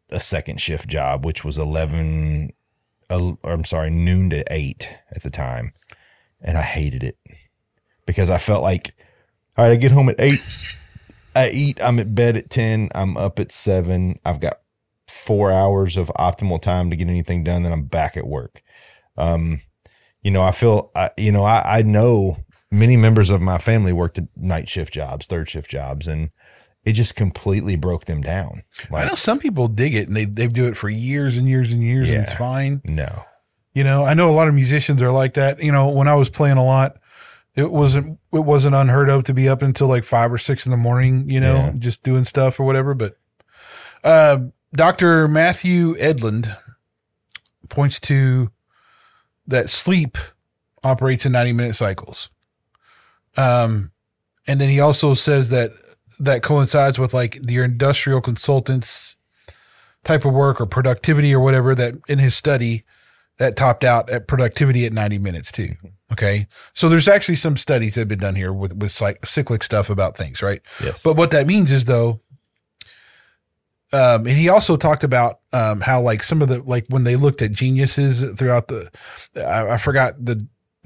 a second shift job, which was eleven, uh, I'm sorry, noon to eight at the time. And I hated it because I felt like, all right, I get home at eight, I eat, I'm at bed at ten, I'm up at seven. I've got four hours of optimal time to get anything done. Then I'm back at work. Um, you know, I feel, I, you know, I, I know many members of my family worked at night shift jobs, third shift jobs, and it just completely broke them down. Like, I know some people dig it and they, they do it for years and years and years, yeah, and it's fine. No. You know, I know a lot of musicians are like that. You know, when I was playing a lot, it wasn't it wasn't unheard of to be up until like five or six in the morning, you know, yeah, just doing stuff or whatever. But uh, Doctor Matthew Edlund points to that sleep operates in ninety minute cycles. Um, and then he also says that that coincides with like your industrial consultants type of work or productivity or whatever, that in his study that topped out at productivity at ninety minutes too. Okay. So there's actually some studies that have been done here with, with cyc- cyclic stuff about things, right? Yes. But what that means is though, um, and he also talked about, um, how like some of the, like when they looked at geniuses throughout the, I, I forgot the,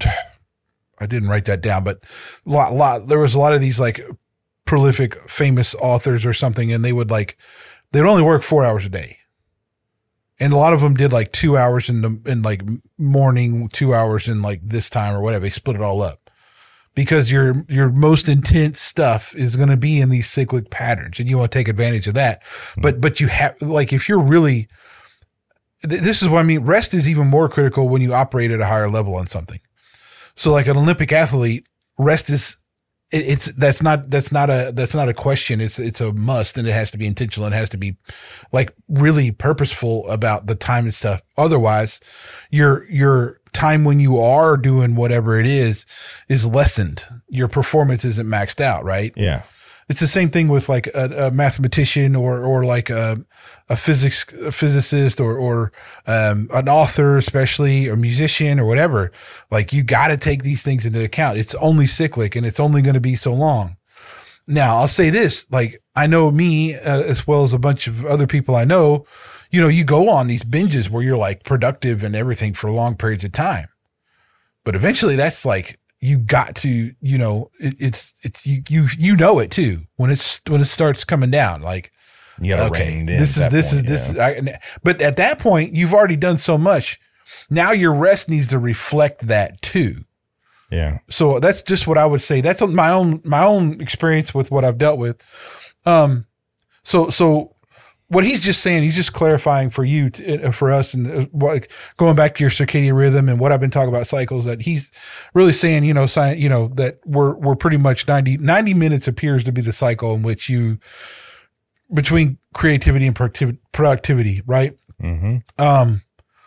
I didn't write that down, but a lot, lot, there was a lot of these like prolific, famous authors or something. And they would like, they'd only work four hours a day. And a lot of them did like two hours in the, in like morning, two hours in like this time or whatever. They split it all up because your, your most intense stuff is going to be in these cyclic patterns and you want to take advantage of that. Mm-hmm. But, but you have, like, if you're really, th- this is what I mean. Rest is even more critical when you operate at a higher level on something. So like an Olympic athlete, rest is, it, it's, that's not, that's not a, that's not a question. It's, it's a must, and it has to be intentional and it has to be like really purposeful about the time and stuff. Otherwise your, your time when you are doing whatever it is, is lessened. Your performance isn't maxed out, right? Yeah. It's the same thing with like a, a mathematician or, or like a, a physics, a physicist or, or, um, an author, especially a musician or whatever. Like you got to take these things into account. It's only cyclic and it's only going to be so long. Now I'll say this, like I know me, uh, as well as a bunch of other people I know, you know, you go on these binges where you're like productive and everything for long periods of time, but eventually that's like, you got to, you know, it, it's, it's, you, you, you know it too, when it's, when it starts coming down, like, you gotta okay, rein this is, this point, is, this yeah. is, I, but at that point you've already done so much. Now your rest needs to reflect that too. Yeah. So that's just what I would say. That's my own, my own experience with what I've dealt with. Um, so, so what he's just saying, he's just clarifying for you, to, for us, and what, going back to your circadian rhythm and what I've been talking about cycles, that he's really saying, you know, science, you know, that we're, we're pretty much ninety, ninety minutes appears to be the cycle in which you, between creativity and productivity, productivity, right? Mm-hmm. Um,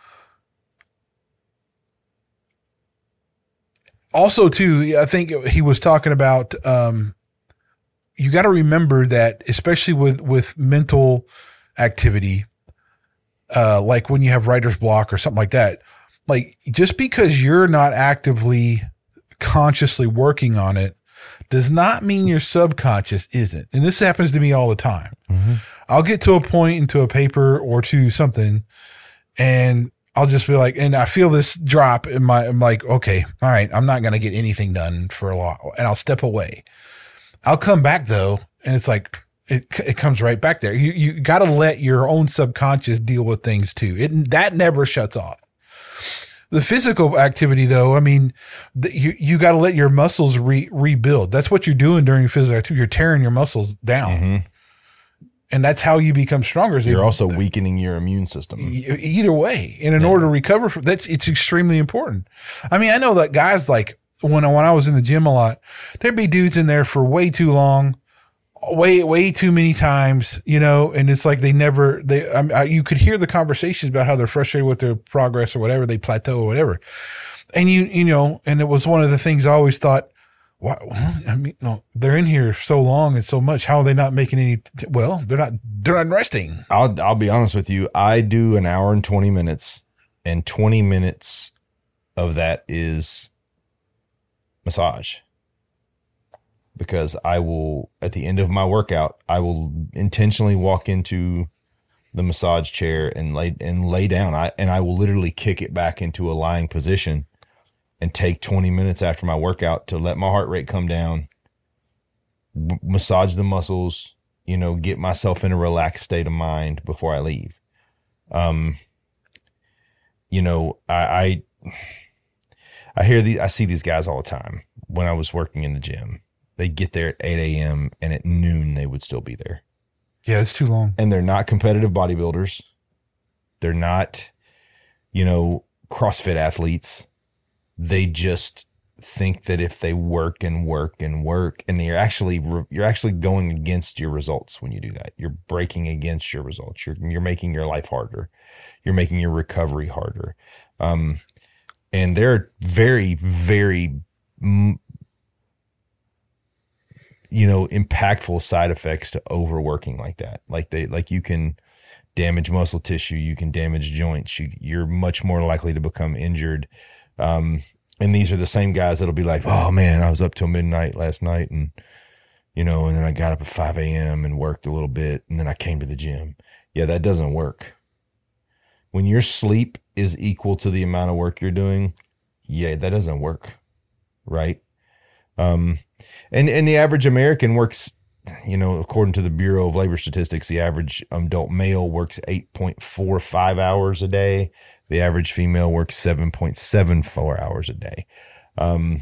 also too, I think he was talking about, um, you got to remember that, especially with, with mental activity, uh, like when you have writer's block or something like that, like just because you're not actively consciously working on it does not mean your subconscious isn't. And this happens to me all the time. Mm-hmm. I'll get to a point into a paper or to something and I'll just be like, and I feel this drop in my, I'm like, okay, all right, I'm not going to get anything done for a while, and I'll step away. I'll come back though, and it's like it it comes right back there. You you got to let your own subconscious deal with things too. It that never shuts off. The physical activity though, I mean, the, you you got to let your muscles re, rebuild. That's what you're doing during physical activity. You're tearing your muscles down, mm-hmm. and that's how you become stronger. You're also weakening your immune system. Either way, and in yeah. order to recover from that's it's extremely important. I mean, I know that guys like. When I, when I was in the gym a lot, there'd be dudes in there for way too long, way, way too many times, you know, and it's like they never, they, I, I, you could hear the conversations about how they're frustrated with their progress or whatever, they plateau or whatever. And you, you know, and it was one of the things I always thought, why, I mean, no, they're in here so long and so much. How are they not making any, well, they're not, they're not resting. I'll, I'll be honest with you. I do an hour and twenty minutes, and twenty minutes of that is massage, because I will, at the end of my workout, I will intentionally walk into the massage chair and lay and lay down. I and I will literally kick it back into a lying position and take twenty minutes after my workout to let my heart rate come down, b- massage the muscles, you know, get myself in a relaxed state of mind before I leave. Um, you know, I, I, I hear the, I see these guys all the time. When I was working in the gym, they get there at eight a.m. and at noon they would still be there. Yeah, it's too long. And they're not competitive bodybuilders. They're not, you know, CrossFit athletes. They just think that if they work and work and work, and you're actually, you're actually going against your results when you do that. You're breaking against your results. You're, you're making your life harder. You're making your recovery harder. Um, and there are very, very, you know, impactful side effects to overworking like that. Like they, like you can damage muscle tissue, you can damage joints. You, you're much more likely to become injured. Um, and these are the same guys that'll be like, oh man, I was up till midnight last night and, you know, and then I got up at five a.m. and worked a little bit and then I came to the gym. Yeah, that doesn't work. When your sleep is equal to the amount of work you're doing, yeah, that doesn't work. Right. Um, and, and the average American works, you know, according to the Bureau of Labor Statistics, the average adult male works eight point four five hours a day. The average female works seven point seven four hours a day. Um,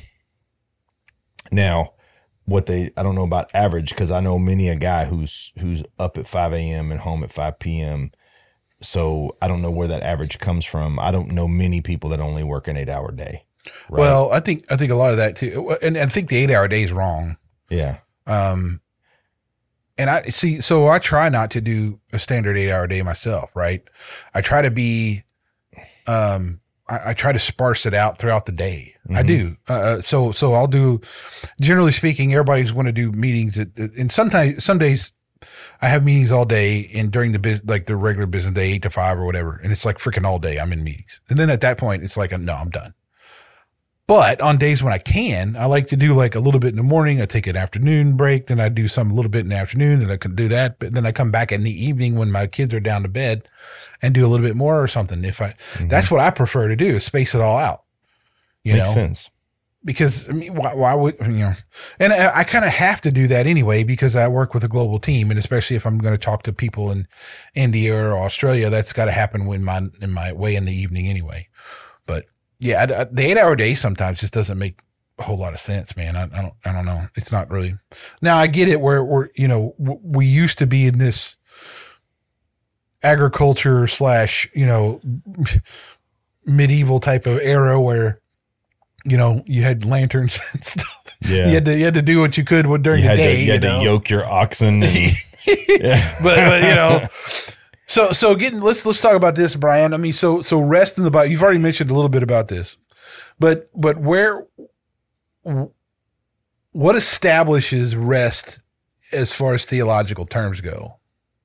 now what they, I don't know about average, because I know many a guy who's, who's up at five a.m. and home at five p.m. So I don't know where that average comes from. I don't know many people that only work an eight hour day. Right? Well, I think, I think a lot of that too. And, and I think the eight hour day is wrong. Yeah. Um, and I see, so I try not to do a standard eight hour day myself. Right. I try to be, um, I, I try to sparse it out throughout the day. Mm-hmm. I do. Uh, so, so I'll do, generally speaking, everybody's going to do meetings at, and sometimes, some days I have meetings all day and during the business, like the regular business day, eight to five or whatever. And it's like freaking all day I'm in meetings. And then at that point, it's like, no, I'm done. But on days when I can, I like to do like a little bit in the morning. I take an afternoon break. Then I do some a little bit in the afternoon. Then I can do that. But then I come back in the evening when my kids are down to bed and do a little bit more or something. If I, mm-hmm. That's what I prefer to do, is space it all out. You Makes know? sense. Because I mean, why, why would, you know, and I, I kind of have to do that anyway, because I work with a global team. And especially if I'm going to talk to people in India or Australia, that's got to happen when my, in my way in the evening anyway. But yeah, I, I, the eight hour day sometimes just doesn't make a whole lot of sense, man. I, I don't, I don't know. It's not really. Now I get it where we're, you know, w- we used to be in this agriculture slash, you know, medieval type of era where, you know, you had lanterns and stuff. Yeah. You had to, you had to do what you could during you the day. To, you, you had know? to yoke your oxen. And, yeah. but, but, you know, So, so getting, let's, let's talk about this, Brian. I mean, so, so rest in the body, you've already mentioned a little bit about this, but, but where, what establishes rest as far as theological terms go?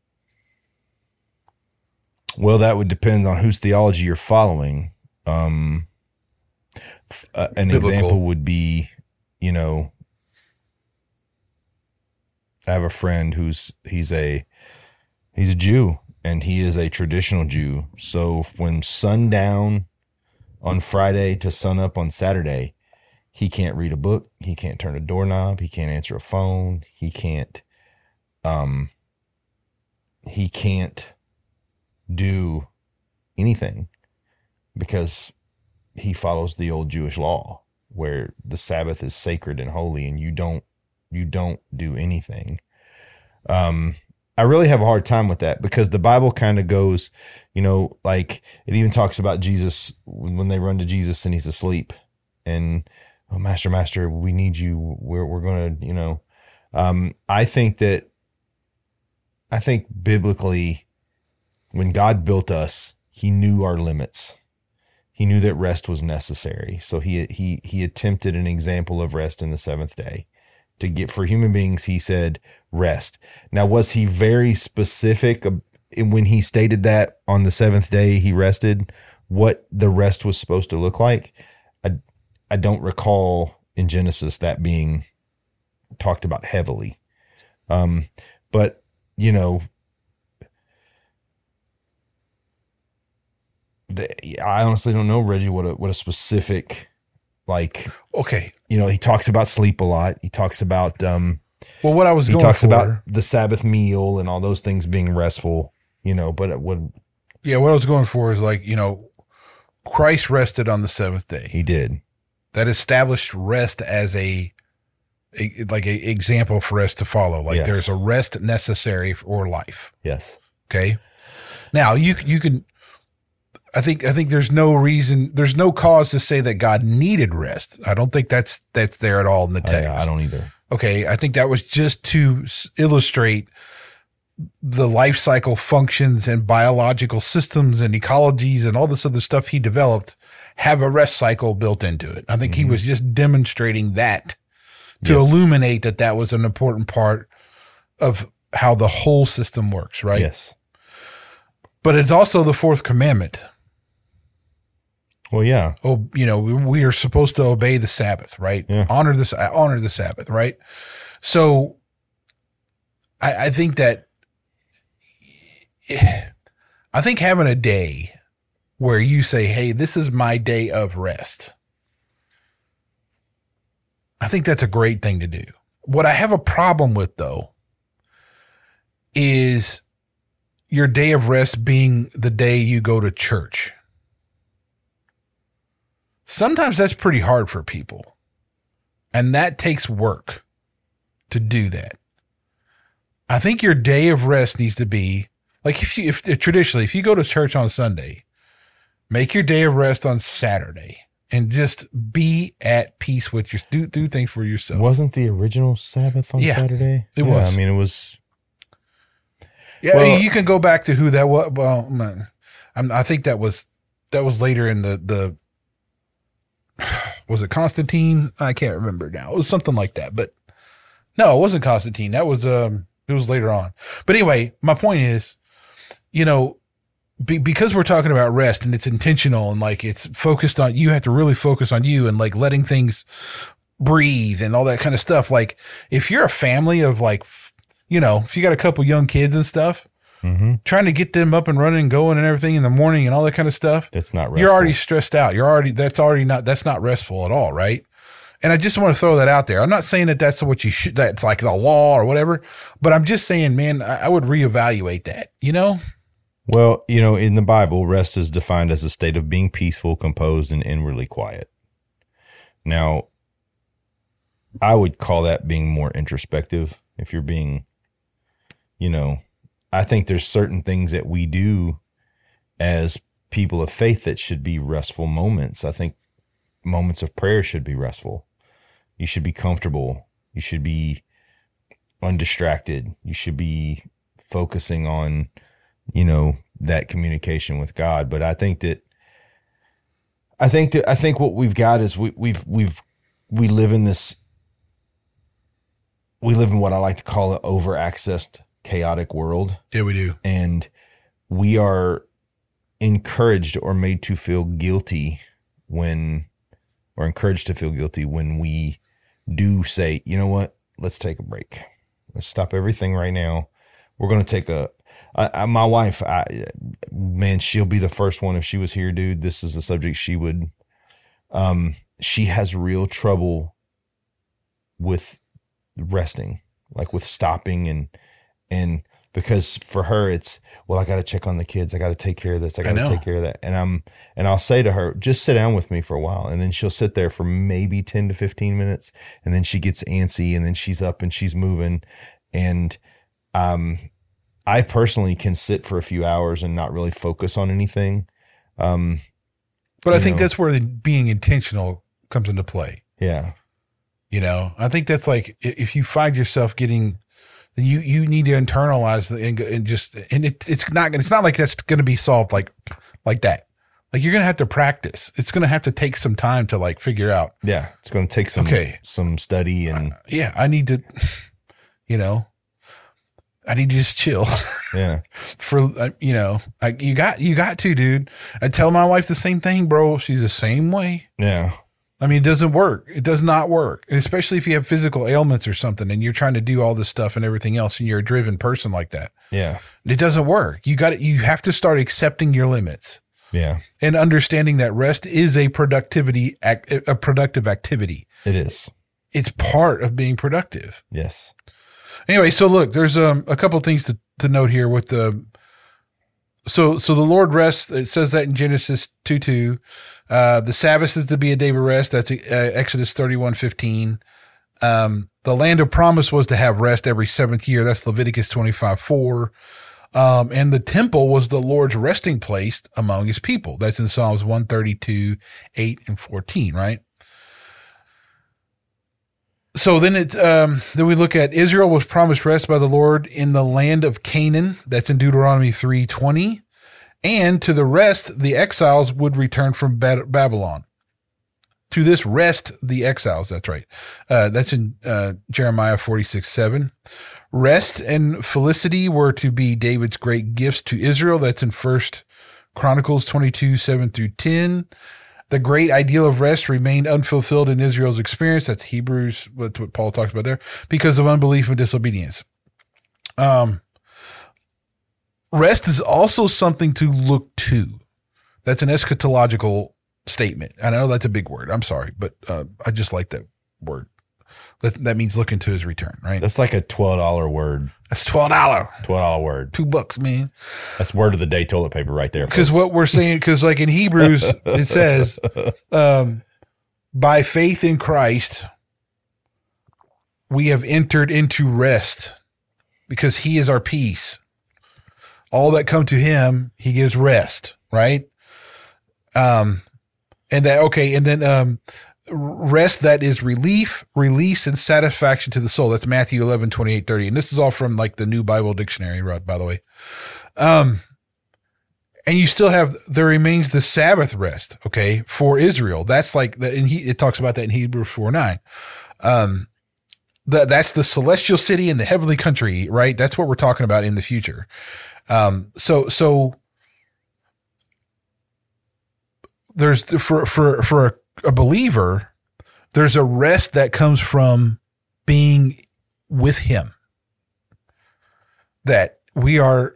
Well, that would depend on whose theology you're following. Um, uh, an Biblical. Example would be, you know, I have a friend who's, he's a, he's a Jew. And he is a traditional Jew. So when sundown on Friday to sunup on Saturday, he can't read a book. He can't turn a doorknob. He can't answer a phone. He can't, um, he can't do anything because he follows the old Jewish law where the Sabbath is sacred and holy and you don't, you don't do anything. Um, I really have a hard time with that because the Bible kind of goes, you know, like it even talks about Jesus when they run to Jesus and he's asleep and, oh, master, master, we need you. We're, we're going to, you know, um, I think that, I think biblically when God built us, he knew our limits. He knew that rest was necessary. So he, he, he attempted an example of rest in the seventh day. To get for human beings, he said, rest. Now, was he very specific when he stated that on the seventh day he rested, what the rest was supposed to look like? I, I don't recall in Genesis that being talked about heavily. Um, but, you know, the, I honestly don't know, Reggie, what a, what a specific, like, Okay. you know, he talks about sleep a lot. He talks about, um, Well, what I was he going talks for, about the Sabbath meal and all those things being restful, you know, but it would, yeah, what I was going for is like, you know, Christ rested on the seventh day. he did. That established rest as a, a like a example for us to follow. Like Yes. there's a rest necessary for life. Yes. Okay. Now you you can. I think I think there's no reason, there's no cause to say that God needed rest. I don't think that's that's there at all in the text. I, I don't either. Okay, I think that was just to s- illustrate the life cycle functions and biological systems and ecologies and all this other stuff he developed have a rest cycle built into it. I think he was just demonstrating that to Yes. illuminate that that was an important part of how the whole system works, right? Yes. But it's also the fourth commandment. Well, yeah. Oh, you know, we we are supposed to obey the Sabbath, right? Yeah. Honor this, honor the Sabbath, right? So I, I think that, I think having a day where you say, hey, this is my day of rest, I think that's a great thing to do. What I have a problem with, though, is your day of rest being the day you go to church. Sometimes that's pretty hard for people. And that takes work to do that. I think your day of rest needs to be like if you, if traditionally, if you go to church on Sunday, make your day of rest on Saturday and just be at peace with your, do, do things for yourself. Wasn't the original Sabbath on Yeah, Saturday? it Yeah, was. I mean, it was. Yeah. Well- you can go back to who that was. Well, man, I'm, I think that was, that was later in the, the, was it Constantine? I can't remember now. It was something like that, but no, it wasn't Constantine. That was, um, it was later on. But anyway, my point is, you know, be, because we're talking about rest and it's intentional and like it's focused on, you have to really focus on you and like letting things breathe and all that kind of stuff. Like if you're a family of like, f- you know, if you got a couple young kids and stuff, Mm-hmm. trying to get them up and running and going and everything in the morning and all that kind of stuff. That's not restful. You're already stressed out. You're already, that's already not, that's not restful at all. Right. And I just want to throw that out there. I'm not saying that that's what you should, that's like the law or whatever, but I'm just saying, man, I, I would reevaluate that, you know? Well, you know, in the Bible, rest is defined as a state of being peaceful, composed, and inwardly quiet. Now, I would call that being more introspective. If you're being, you know, I think there's certain things that we do as people of faith that should be restful moments. I think moments of prayer should be restful. You should be comfortable. You should be undistracted. You should be focusing on, you know, that communication with God. But I think that, I think that, I think what we've got is we, we've, we've, we live in this, we live in what I like to call an over accessed, chaotic world. Yeah, we do. And we are encouraged or made to feel guilty when, or encouraged to feel guilty when we do say, you know what, let's take a break. Let's stop everything right now. We're going to take a, I, I, my wife, I, man, she'll be the first one. If she was here, dude, this is a subject she would, um, she has real trouble with resting, like with stopping and, and because for her, it's, well, I got to check on the kids. I got to take care of this. I got to know. take care of that. And I'm, and I'll say to her, just sit down with me for a while. And then she'll sit there for maybe ten to fifteen minutes. And then she gets antsy and then she's up and she's moving. And, um, I personally can sit for a few hours and not really focus on anything. Um, But I you think know. that's where the being intentional comes into play. yeah. You know, I think that's like i- if you find yourself getting, then you you need to internalize the, and, go- and just and it, it's not it's not like that's going to be solved like like that. Like you're going to have to practice. It's going to have to take some time to like figure out. Yeah. It's going to take some, Okay. some study and Yeah, I need to, you know, I need to just chill yeah. for uh, you know. Like you got you got to, dude. I tell my wife the same thing, bro. She's the same way. Yeah. I mean, it doesn't work. It does not work, especially if you have physical ailments or something and you're trying to do all this stuff and everything else and you're a driven person like that. Yeah. It doesn't work. You got to, you have to start accepting your limits. Yeah. And understanding that rest is a productivity, act, a productive activity. It is. It's part of being productive. Yes. Anyway, so look, there's um, a couple of things to, to note here with the, so, so the Lord rests. It says that in Genesis two, two, uh, the Sabbath is to be a day of rest. That's uh, Exodus thirty-one, fifteen. Um, the land of promise was to have rest every seventh year. That's Leviticus twenty-five, four. Um, and the temple was the Lord's resting place among his people. That's in Psalms one thirty-two, eight and fourteen, right? So then it, um, then we look at Israel was promised rest by the Lord in the land of Canaan. That's in Deuteronomy three twenty. And to the rest, the exiles would return from Babylon. To this rest, the exiles. That's right. Uh, that's in, uh, Jeremiah forty-six, seven. Rest and felicity were to be David's great gifts to Israel. That's in First Chronicles twenty-two, seven through ten. The great ideal of rest remained unfulfilled in Israel's experience. That's Hebrews, what, what Paul talks about there, because of unbelief and disobedience. Um, rest is also something to look to. That's an eschatological statement. I know that's a big word. I'm sorry, but uh, I just like that word. That, that means looking to his return, right? That's like a twelve dollars word. That's twelve dollars. twelve dollars word. Two bucks, man. That's word of the day toilet paper right there. Because what we're saying, because like in Hebrews, it says, um, by faith in Christ, we have entered into rest because he is our peace. All that come to him, he gives rest, right? Um, and that, okay. And then, um, rest that is relief, release, and satisfaction to the soul. That's Matthew eleven, twenty-eight, thirty. And this is all from like the New Bible Dictionary, right, by the way. Um, and you still have, there remains the Sabbath rest, okay, for Israel. That's like, the, and he, it talks about that in Hebrews four, nine. Um, the, that's the celestial city and the heavenly country, right? That's what we're talking about in the future. Um, so, so there's for, for, for a, a believer, there's a rest that comes from being with him that we are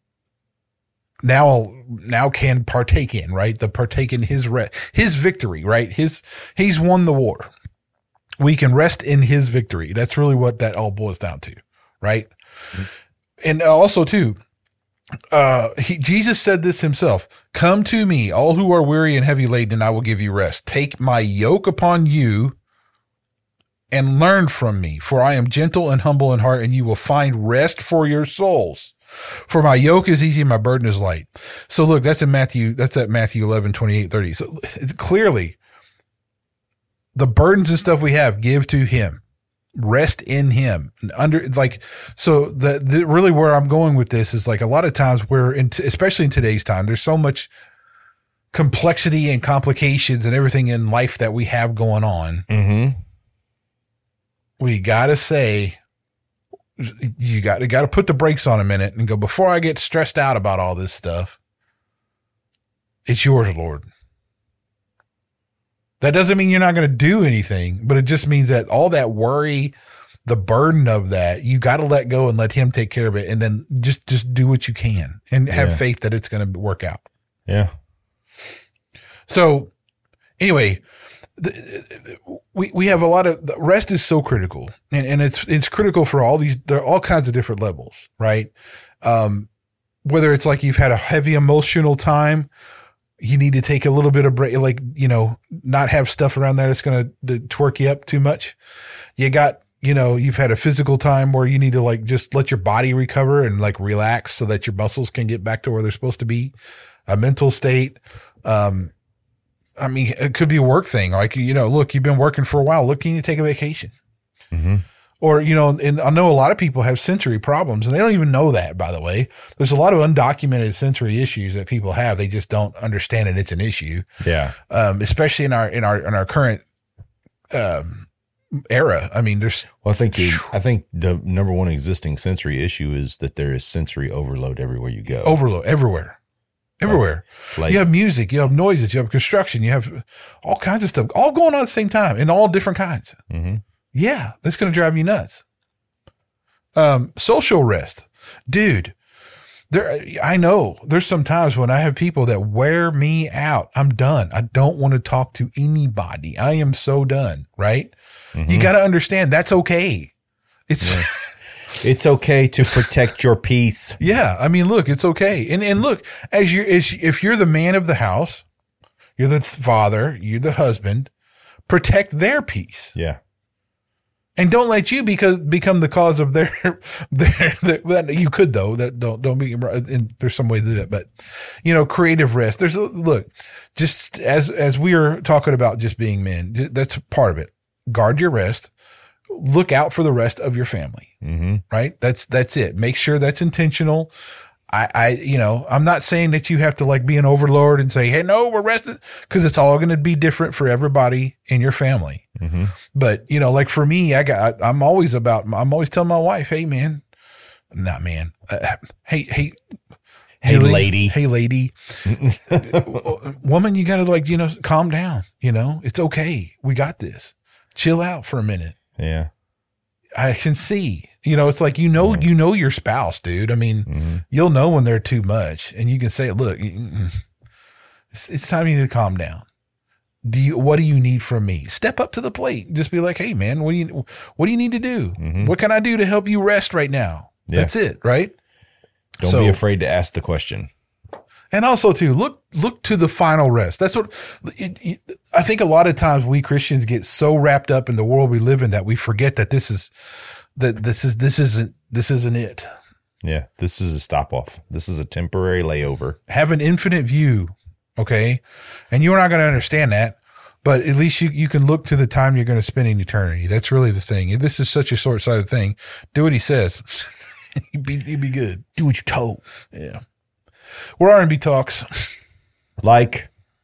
now, now can partake in, right? The partake in his rest, his victory, right? His, he's won the war. We can rest in his victory. That's really what that all boils down to, right? Mm-hmm. And also too, Uh, he, Jesus said this himself, come to me, all who are weary and heavy laden, and I will give you rest. Take my yoke upon you and learn from me, for I am gentle and humble in heart, and you will find rest for your souls. For my yoke is easy and my burden is light. So look, that's in Matthew, that's at Matthew eleven, twenty-eight, thirty. So clearly the burdens and stuff we have, give to him. Rest in him under like, so the, the really where I'm going with this is like a lot of times we're in, especially in today's time, there's so much complexity and complications and everything in life that we have going on. Mm-hmm. We got to say, you got to, got to put the brakes on a minute and go, before I get stressed out about all this stuff, it's yours, Lord. That doesn't mean you're not going to do anything, but it just means that all that worry, the burden of that, you got to let go and let him take care of it. And then just, just do what you can and have yeah. faith that it's going to work out. Yeah. So anyway, the, we, we have a lot of, the rest is so critical, and, and it's, it's critical for all these, there are all kinds of different levels, right? Um, whether it's like you've had a heavy emotional time, you need to take a little bit of break, like, you know, not have stuff around there that's going to twerk you up too much. You got, you know, you've had a physical time where you need to like just let your body recover and like relax so that your muscles can get back to where they're supposed to be. A mental state. Um, I mean, it could be a work thing. Like, you know, look, you've been working for a while. Look, can you take a vacation? Mm-hmm. Or, you know, and I know a lot of people have sensory problems and they don't even know that, by the way. There's a lot of undocumented sensory issues that people have. They just don't understand it. It's an issue. Yeah. Um, especially in our, in our, in our current, um, era. I mean, there's, well, I think, the, I think the number one existing sensory issue is that there is sensory overload everywhere you go. Overload everywhere, everywhere. Like, like, you have music, you have noises, you have construction, you have all kinds of stuff all going on at the same time in all different kinds. Mm-hmm. Yeah, that's going to drive you nuts. Um, social rest. Dude, There, I know there's some times when I have people that wear me out. I'm done. I don't want to talk to anybody. I am so done. Right. Mm-hmm. You got to understand that's okay. It's, yeah. It's okay to protect your peace. Yeah. I mean, look, it's okay. And, and look, as you, as, if you're the man of the house, you're the father, you're the husband, protect their peace. Yeah. And don't let you because become the cause of their, their, their you could though, that don't, don't be, and there's some way to do that, but you know, creative rest. There's a, look, just as, as we are talking about just being men, that's part of it. Guard your rest. Look out for the rest of your family. Mm-hmm. Right. That's, that's it. Make sure that's intentional. I, I, you know, I'm not saying that you have to like be an overlord and say, hey, no, we're resting, because it's all going to be different for everybody in your family. Mm-hmm. But, you know, like for me, I got, I'm always about, I'm always telling my wife, hey, man, not man. Uh, hey, hey, hey, Julie, lady, hey, lady, woman, you got to like, you know, calm down. You know, it's okay. We got this. Chill out for a minute. Yeah. I can see, you know, it's like, you know, mm-hmm. you know, your spouse, dude. I mean, mm-hmm. you'll know when they're too much and you can say, look, it's, it's time you need to calm down. Do you, what do you need from me? Step up to the plate. Just be like, hey man, what do you, what do you need to do? Mm-hmm. What can I do to help you rest right now? Yeah. That's it. Right. Don't so, be afraid to ask the question. And also too, look, look to the final rest. That's what it, it, I think a lot of times we Christians get so wrapped up in the world we live in that we forget that this is, that this is, this isn't, this isn't it. Yeah. This is a stop off. This is a temporary layover. Have an infinite view. Okay. And you're not going to understand that, but at least you, you can look to the time you're going to spend in eternity. That's really the thing. This is such a short sighted thing. Do what he says. you'd be, you'd be good. Do what you're told. Yeah. We're R and B Talks. Like,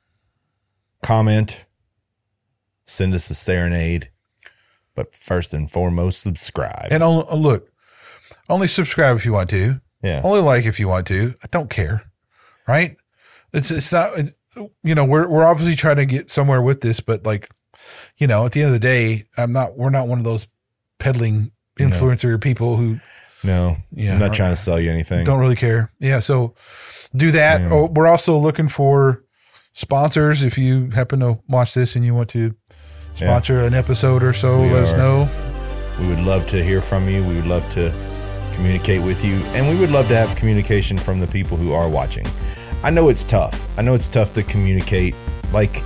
comment, send us a serenade, but first and foremost, subscribe. And only, look, only subscribe if you want to. Yeah. Only like if you want to. I don't care. Right? It's it's not. It's, you know, we're we're obviously trying to get somewhere with this, but like, you know, at the end of the day, I'm not. We're not one of those peddling influencer no. people who. No, yeah, I'm not trying to sell you anything. Don't really care. Yeah, so do that. Yeah. Oh, we're also looking for sponsors. If you happen to watch this and you want to sponsor yeah. an episode or so, we let are. us know. We would love to hear from you. We would love to communicate with you. And we would love to have communication from the people who are watching. I know it's tough. I know it's tough to communicate. Like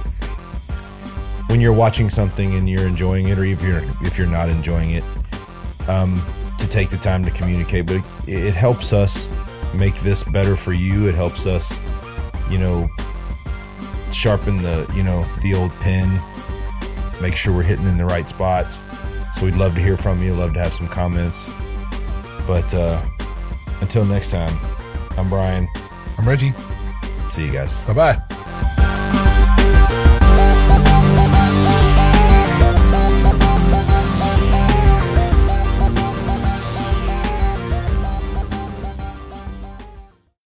when you're watching something and you're enjoying it, or if you're if you're not enjoying it, um, to take the time to communicate. But it, it helps us make this better for you. It helps us, you know, sharpen the, you know, the old pen, make sure we're hitting in the right spots. So we'd love to hear from you. Love to have some comments. But uh, until next time, I'm Brian. I'm Reggie. See you guys. Bye-bye.